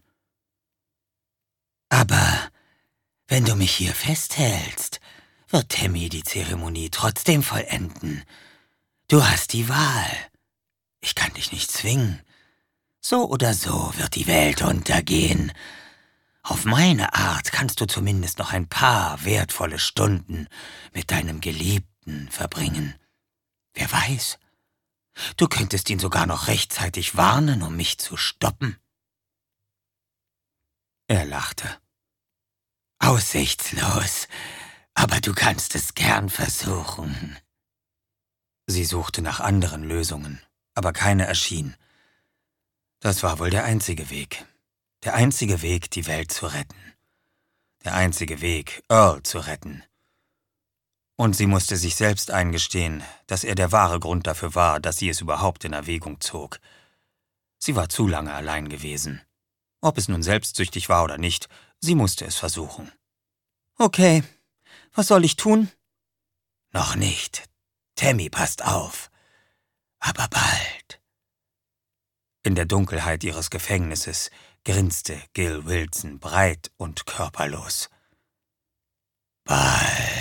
Aber wenn du mich hier festhältst, wird Tammy die Zeremonie trotzdem vollenden. Du hast die Wahl. Ich kann dich nicht zwingen. So oder so wird die Welt untergehen. Auf meine Art kannst du zumindest noch ein paar wertvolle Stunden mit deinem Geliebten verbringen. Wer weiß, du könntest ihn sogar noch rechtzeitig warnen, um mich zu stoppen. Er lachte. Aussichtslos, aber du kannst es gern versuchen. Sie suchte nach anderen Lösungen, aber keine erschien. Das war wohl der einzige Weg. Der einzige Weg, die Welt zu retten. Der einzige Weg, Earl zu retten. Und sie musste sich selbst eingestehen, dass er der wahre Grund dafür war, dass sie es überhaupt in Erwägung zog. Sie war zu lange allein gewesen. Ob es nun selbstsüchtig war oder nicht, sie musste es versuchen. Okay, was soll ich tun? Noch nicht. Tammy passt auf. Aber bald. In der Dunkelheit ihres Gefängnisses grinste Gil Wilson breit und körperlos. Bald.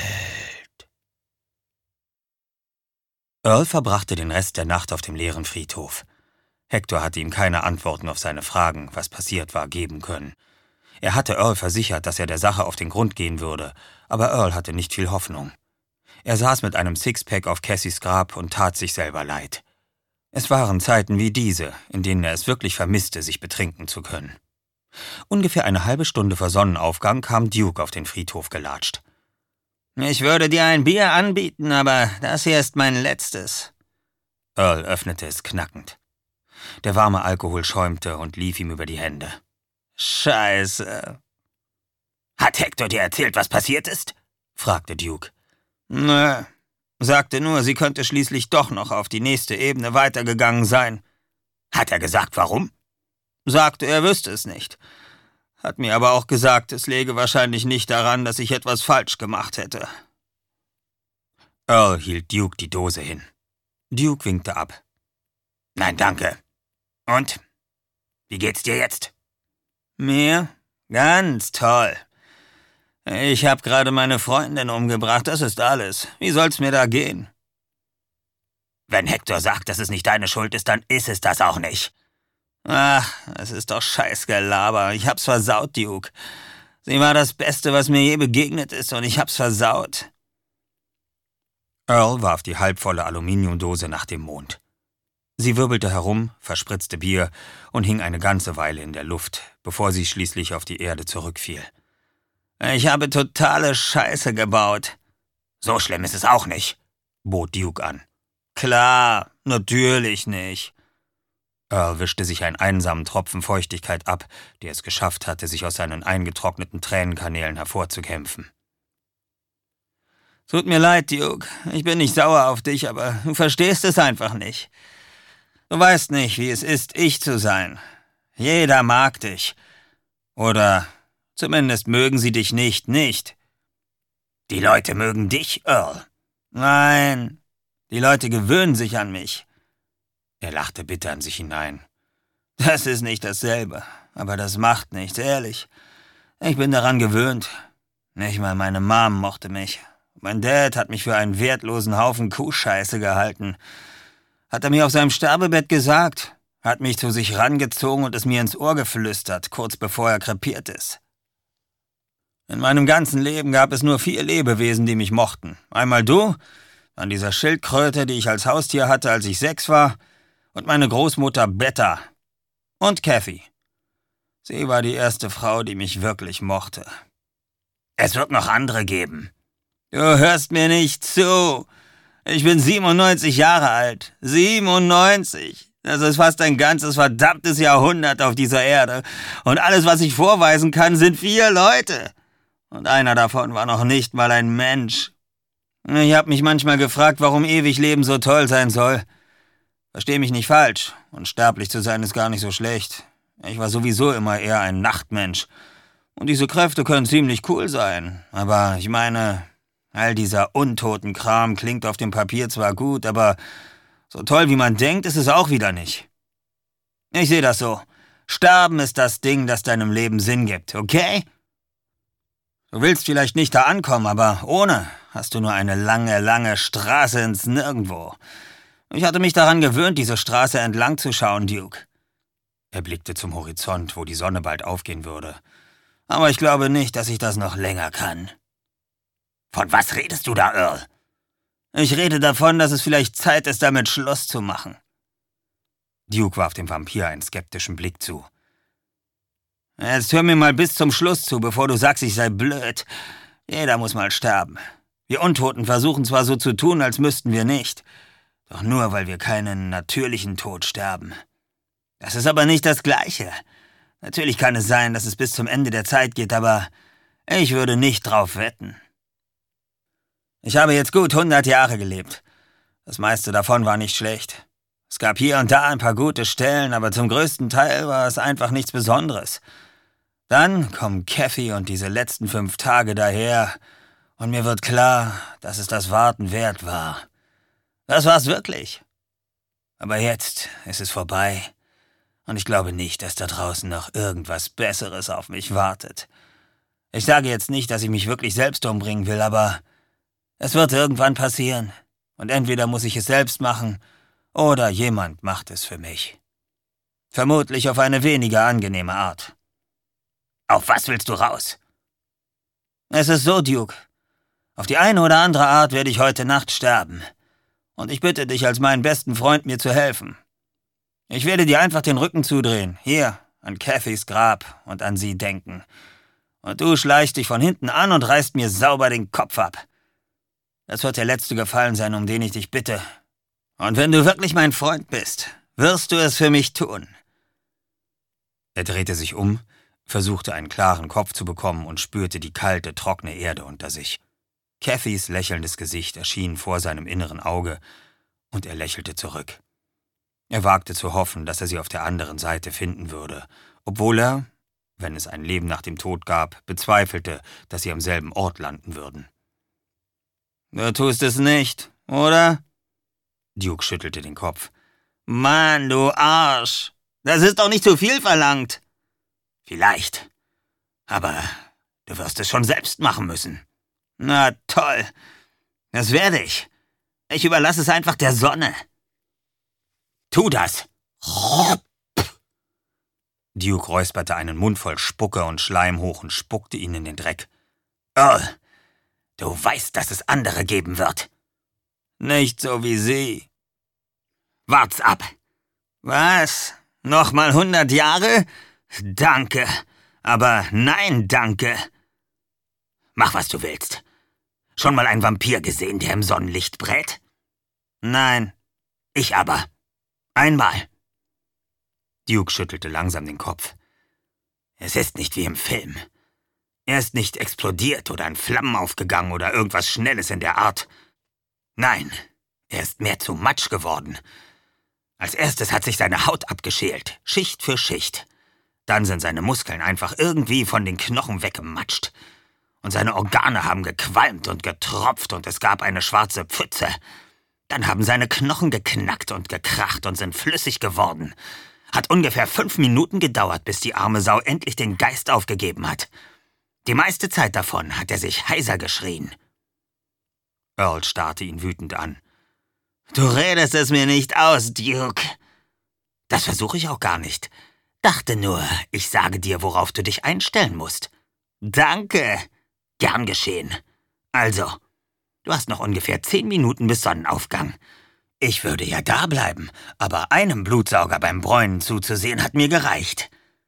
Earl verbrachte den Rest der Nacht auf dem leeren Friedhof. Hector hatte ihm keine Antworten auf seine Fragen, was passiert war, geben können. Er hatte Earl versichert, dass er der Sache auf den Grund gehen würde, aber Earl hatte nicht viel Hoffnung. Er saß mit einem Sixpack auf Cassies Grab und tat sich selber leid. Es waren Zeiten wie diese, in denen er es wirklich vermisste, sich betrinken zu können. Ungefähr eine halbe Stunde vor Sonnenaufgang kam Duke auf den Friedhof gelatscht. »Ich würde dir ein Bier anbieten, aber das hier ist mein letztes.« Earl öffnete es knackend. Der warme Alkohol schäumte und lief ihm über die Hände. »Scheiße.« »Hat Hector dir erzählt, was passiert ist?« fragte Duke. »Nö, sagte nur, sie könnte schließlich doch noch auf die nächste Ebene weitergegangen sein.« »Hat er gesagt, warum?« »Sagte, er wüsste es nicht. Hat mir aber auch gesagt, es läge wahrscheinlich nicht daran, dass ich etwas falsch gemacht hätte.« Earl hielt Duke die Dose hin. Duke winkte ab. »Nein, danke. Und? Wie geht's dir jetzt?« »Mir? Ganz toll. Ich habe gerade meine Freundin umgebracht, das ist alles. Wie soll's mir da gehen?« »Wenn Hector sagt, dass es nicht deine Schuld ist, dann ist es das auch nicht.« »Ach, es ist doch Scheißgelaber. Ich hab's versaut, Duke. Sie war das Beste, was mir je begegnet ist, und ich hab's versaut.« Earl warf die halbvolle Aluminiumdose nach dem Mond. Sie wirbelte herum, verspritzte Bier und hing eine ganze Weile in der Luft, bevor sie schließlich auf die Erde zurückfiel. »Ich habe totale Scheiße gebaut.« »So schlimm ist es auch nicht«, bot Duke an. »Klar, natürlich nicht.« Earl wischte sich einen einsamen Tropfen Feuchtigkeit ab, der es geschafft hatte, sich aus seinen eingetrockneten Tränenkanälen hervorzukämpfen. »Tut mir leid, Duke. Ich bin nicht sauer auf dich, aber du verstehst es einfach nicht. Du weißt nicht, wie es ist, ich zu sein. Jeder mag dich. Oder zumindest mögen sie dich nicht, nicht.« »Die Leute mögen dich, Earl.« »Nein, die Leute gewöhnen sich an mich.« Er lachte bitter in sich hinein. »Das ist nicht dasselbe, aber das macht nichts, ehrlich. Ich bin daran gewöhnt. Nicht mal meine Mom mochte mich. Mein Dad hat mich für einen wertlosen Haufen Kuhscheiße gehalten. Hat er mir auf seinem Sterbebett gesagt, hat mich zu sich rangezogen und es mir ins Ohr geflüstert, kurz bevor er krepiert ist. In meinem ganzen Leben gab es nur vier Lebewesen, die mich mochten. Einmal du, dann dieser Schildkröte, die ich als Haustier hatte, als ich sechs war, und meine Großmutter Betta. Und Kathy. Sie war die erste Frau, die mich wirklich mochte. Es wird noch andere geben. Du hörst mir nicht zu. Ich bin siebenundneunzig Jahre alt. siebenundneunzig. Das ist fast ein ganzes verdammtes Jahrhundert auf dieser Erde. Und alles, was ich vorweisen kann, sind vier Leute. Und einer davon war noch nicht mal ein Mensch. Ich habe mich manchmal gefragt, warum ewig Leben so toll sein soll. Versteh mich nicht falsch. Unsterblich zu sein ist gar nicht so schlecht. Ich war sowieso immer eher ein Nachtmensch. Und diese Kräfte können ziemlich cool sein. Aber ich meine, all dieser Untotenkram klingt auf dem Papier zwar gut, aber so toll wie man denkt, ist es auch wieder nicht. Ich sehe das so. Sterben ist das Ding, das deinem Leben Sinn gibt, okay? Du willst vielleicht nicht da ankommen, aber ohne hast du nur eine lange, lange Straße ins Nirgendwo. Ich hatte mich daran gewöhnt, diese Straße entlang zu schauen, Duke. Er blickte zum Horizont, wo die Sonne bald aufgehen würde. Aber ich glaube nicht, dass ich das noch länger kann. Von was redest du da, Earl? Ich rede davon, dass es vielleicht Zeit ist, damit Schluss zu machen. Duke warf dem Vampir einen skeptischen Blick zu. Jetzt hör mir mal bis zum Schluss zu, bevor du sagst, ich sei blöd. Jeder muss mal sterben. Wir Untoten versuchen zwar so zu tun, als müssten wir nicht, doch nur, weil wir keinen natürlichen Tod sterben. Das ist aber nicht das Gleiche. Natürlich kann es sein, dass es bis zum Ende der Zeit geht, aber ich würde nicht drauf wetten. Ich habe jetzt gut hundert Jahre gelebt. Das meiste davon war nicht schlecht. Es gab hier und da ein paar gute Stellen, aber zum größten Teil war es einfach nichts Besonderes. Dann kommen Kathy und diese letzten fünf Tage daher und mir wird klar, dass es das Warten wert war. Das war's wirklich. Aber jetzt ist es vorbei und ich glaube nicht, dass da draußen noch irgendwas Besseres auf mich wartet. Ich sage jetzt nicht, dass ich mich wirklich selbst umbringen will, aber es wird irgendwann passieren und entweder muss ich es selbst machen oder jemand macht es für mich. Vermutlich auf eine weniger angenehme Art. Auf was willst du raus? Es ist so, Duke. Auf die eine oder andere Art werde ich heute Nacht sterben. Und ich bitte dich als meinen besten Freund, mir zu helfen. Ich werde dir einfach den Rücken zudrehen, hier, an Cathys Grab und an sie denken. Und du schleichst dich von hinten an und reißt mir sauber den Kopf ab. Das wird der letzte Gefallen sein, um den ich dich bitte. Und wenn du wirklich mein Freund bist, wirst du es für mich tun. Er drehte sich um, versuchte einen klaren Kopf zu bekommen und spürte die kalte, trockene Erde unter sich. Cathys lächelndes Gesicht erschien vor seinem inneren Auge, und er lächelte zurück. Er wagte zu hoffen, dass er sie auf der anderen Seite finden würde, obwohl er, wenn es ein Leben nach dem Tod gab, bezweifelte, dass sie am selben Ort landen würden. Du tust es nicht, oder? Duke schüttelte den Kopf. Mann, du Arsch! Das ist doch nicht zu viel verlangt. Vielleicht. Aber du wirst es schon selbst machen müssen. Na toll. Das werde ich. Ich überlasse es einfach der Sonne. Tu das. Duke räusperte einen Mund voll Spucke und Schleim hoch und spuckte ihn in den Dreck. Earl, du weißt, dass es andere geben wird. Nicht so wie sie. Wart's ab. Was? Nochmal hundert Jahre? Danke. Aber nein, danke. Mach, was du willst. Schon mal einen Vampir gesehen, der im Sonnenlicht brät? Nein. Ich aber. Einmal. Duke schüttelte langsam den Kopf. Es ist nicht wie im Film. Er ist nicht explodiert oder in Flammen aufgegangen oder irgendwas Schnelles in der Art. Nein, er ist mehr zu Matsch geworden. Als erstes hat sich seine Haut abgeschält, Schicht für Schicht. Dann sind seine Muskeln einfach irgendwie von den Knochen weggematscht. Und seine Organe haben gequalmt und getropft und es gab eine schwarze Pfütze. Dann haben seine Knochen geknackt und gekracht und sind flüssig geworden. Hat ungefähr fünf Minuten gedauert, bis die arme Sau endlich den Geist aufgegeben hat. Die meiste Zeit davon hat er sich heiser geschrien. Earl starrte ihn wütend an. Du redest es mir nicht aus, Duke. Das versuche ich auch gar nicht. Dachte nur, ich sage dir, worauf du dich einstellen musst. Danke. Gern geschehen. Also, du hast noch ungefähr zehn Minuten bis Sonnenaufgang. Ich würde ja da bleiben, aber einem Blutsauger beim Bräunen zuzusehen hat mir gereicht.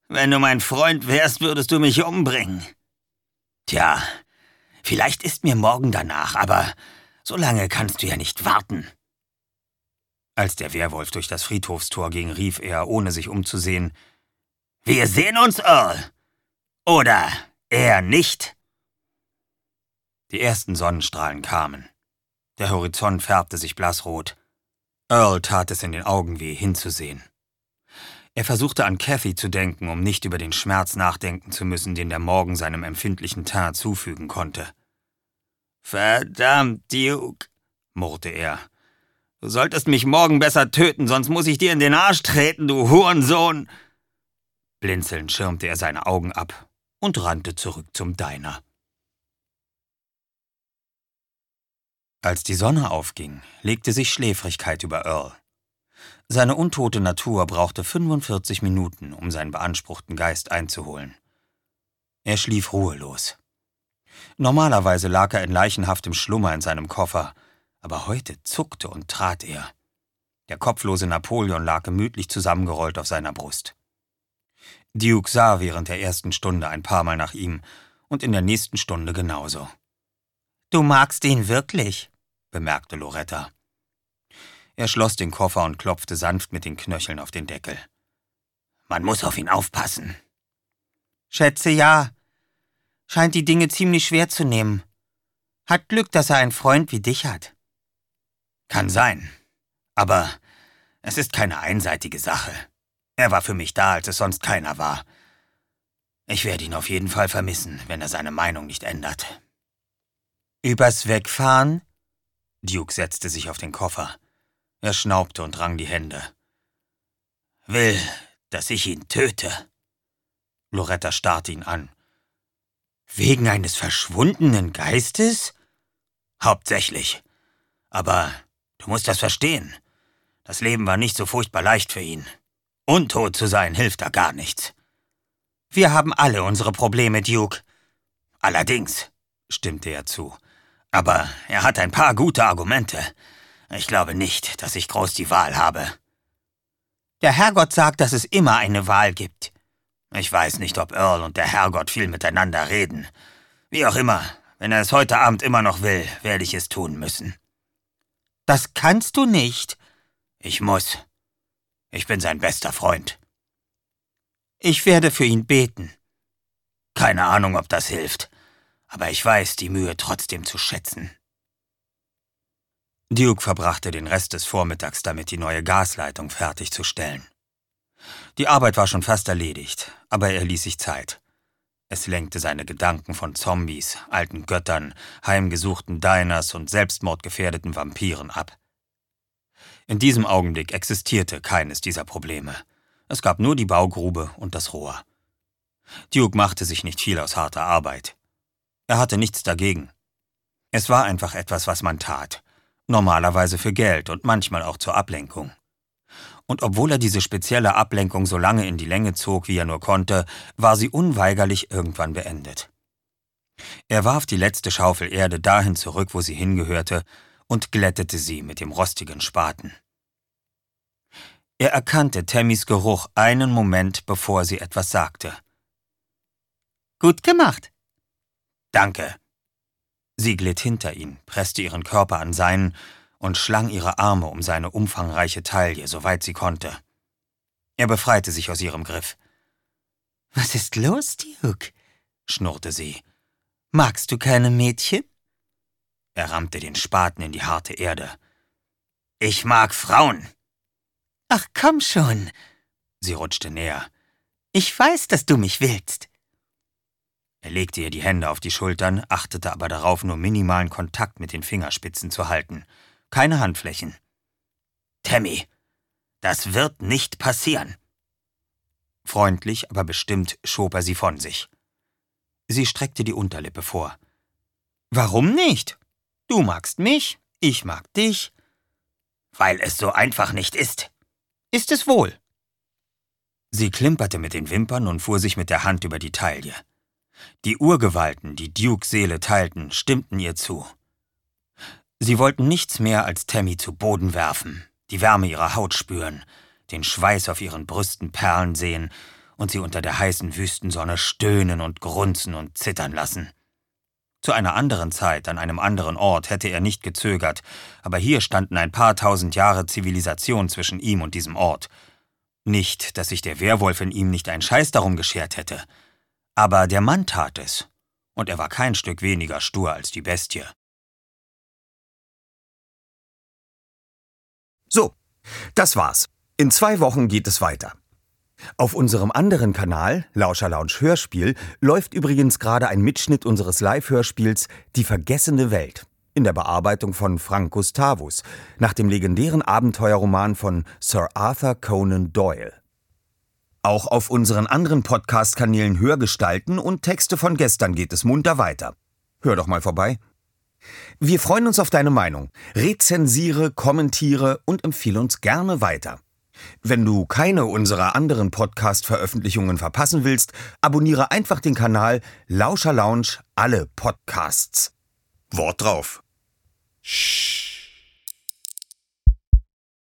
Wenn du mein Freund wärst, würdest du mich umbringen. Tja, vielleicht ist mir morgen danach, aber so lange kannst du ja nicht warten. Als der Werwolf durch das Friedhofstor ging, rief er, ohne sich umzusehen: Wir sehen uns, Earl. Oder eher nicht. Die ersten Sonnenstrahlen kamen. Der Horizont färbte sich blassrot. Earl tat es in den Augen weh, hinzusehen. Er versuchte an Kathy zu denken, um nicht über den Schmerz nachdenken zu müssen, den der Morgen seinem empfindlichen Teint zufügen konnte. »Verdammt, Duke«, murrte er. »Du solltest mich morgen besser töten, sonst muss ich dir in den Arsch treten, du Hurensohn!« Blinzelnd schirmte er seine Augen ab und rannte zurück zum Diner. Als die Sonne aufging, legte sich Schläfrigkeit über Earl. Seine untote Natur brauchte fünfundvierzig Minuten, um seinen beanspruchten Geist einzuholen. Er schlief ruhelos. Normalerweise lag er in leichenhaftem Schlummer in seinem Koffer, aber heute zuckte und trat er. Der kopflose Napoleon lag gemütlich zusammengerollt auf seiner Brust. Duke sah während der ersten Stunde ein paar Mal nach ihm und in der nächsten Stunde genauso. »Du magst ihn wirklich«, bemerkte Loretta. Er schloss den Koffer und klopfte sanft mit den Knöcheln auf den Deckel. »Man muss auf ihn aufpassen.« »Schätze, ja. Scheint die Dinge ziemlich schwer zu nehmen. Hat Glück, dass er einen Freund wie dich hat.« »Kann sein. Aber es ist keine einseitige Sache. Er war für mich da, als es sonst keiner war. Ich werde ihn auf jeden Fall vermissen, wenn er seine Meinung nicht ändert.« »Übers Wegfahren?« Duke setzte sich auf den Koffer. Er schnaubte und rang die Hände. »Will, dass ich ihn töte?« Loretta starrte ihn an. »Wegen eines verschwundenen Geistes?« »Hauptsächlich. Aber du musst das verstehen. Das Leben war nicht so furchtbar leicht für ihn. Untot zu sein hilft da gar nichts.« »Wir haben alle unsere Probleme, Duke.« »Allerdings«, stimmte er zu. »Aber er hat ein paar gute Argumente. Ich glaube nicht, dass ich groß die Wahl habe.« »Der Herrgott sagt, dass es immer eine Wahl gibt.« »Ich weiß nicht, ob Earl und der Herrgott viel miteinander reden. Wie auch immer, wenn er es heute Abend immer noch will, werde ich es tun müssen.« »Das kannst du nicht.« »Ich muss. Ich bin sein bester Freund.« »Ich werde für ihn beten.« »Keine Ahnung, ob das hilft. Aber ich weiß die Mühe trotzdem zu schätzen.« Duke verbrachte den Rest des Vormittags damit, die neue Gasleitung fertigzustellen. Die Arbeit war schon fast erledigt, aber er ließ sich Zeit. Es lenkte seine Gedanken von Zombies, alten Göttern, heimgesuchten Diners und selbstmordgefährdeten Vampiren ab. In diesem Augenblick existierte keines dieser Probleme. Es gab nur die Baugrube und das Rohr. Duke machte sich nicht viel aus harter Arbeit. Er hatte nichts dagegen. Es war einfach etwas, was man tat. Normalerweise für Geld und manchmal auch zur Ablenkung. Und obwohl er diese spezielle Ablenkung so lange in die Länge zog, wie er nur konnte, war sie unweigerlich irgendwann beendet. Er warf die letzte Schaufel Erde dahin zurück, wo sie hingehörte, und glättete sie mit dem rostigen Spaten. Er erkannte Tammys Geruch einen Moment, bevor sie etwas sagte. »Gut gemacht.« »Danke.« Sie glitt hinter ihn, presste ihren Körper an seinen und schlang ihre Arme um seine umfangreiche Taille, soweit sie konnte. Er befreite sich aus ihrem Griff. »Was ist los, Duke?« schnurrte sie. »Magst du keine Mädchen?« Er rammte den Spaten in die harte Erde. »Ich mag Frauen.« »Ach, komm schon.« Sie rutschte näher. »Ich weiß, dass du mich willst.« Er legte ihr die Hände auf die Schultern, achtete aber darauf, nur minimalen Kontakt mit den Fingerspitzen zu halten. Keine Handflächen. »Tammy, das wird nicht passieren.« Freundlich, aber bestimmt schob er sie von sich. Sie streckte die Unterlippe vor. »Warum nicht? Du magst mich, ich mag dich.« »Weil es so einfach nicht ist.« »Ist es wohl.« Sie klimperte mit den Wimpern und fuhr sich mit der Hand über die Taille. Die Urgewalten, die Dukes Seele teilten, stimmten ihr zu. Sie wollten nichts mehr als Tammy zu Boden werfen, die Wärme ihrer Haut spüren, den Schweiß auf ihren Brüsten perlen sehen und sie unter der heißen Wüstensonne stöhnen und grunzen und zittern lassen. Zu einer anderen Zeit, an einem anderen Ort, hätte er nicht gezögert, aber hier standen ein paar tausend Jahre Zivilisation zwischen ihm und diesem Ort. Nicht, dass sich der Werwolf in ihm nicht einen Scheiß darum geschert hätte, aber der Mann tat es, und er war kein Stück weniger stur als die Bestie. So, das war's. In zwei Wochen geht es weiter. Auf unserem anderen Kanal, Lauscherlounge Hörspiel, läuft übrigens gerade ein Mitschnitt unseres Live-Hörspiels Die vergessene Welt in der Bearbeitung von Frank Gustavus nach dem legendären Abenteuerroman von Sir Arthur Conan Doyle. Auch auf unseren anderen Podcast-Kanälen Hörgestalten und Texte von gestern geht es munter weiter. Hör doch mal vorbei. Wir freuen uns auf deine Meinung. Rezensiere, kommentiere und empfehle uns gerne weiter. Wenn du keine unserer anderen Podcast-Veröffentlichungen verpassen willst, abonniere einfach den Kanal Lauscherlounge alle Podcasts. Wort drauf. Shh.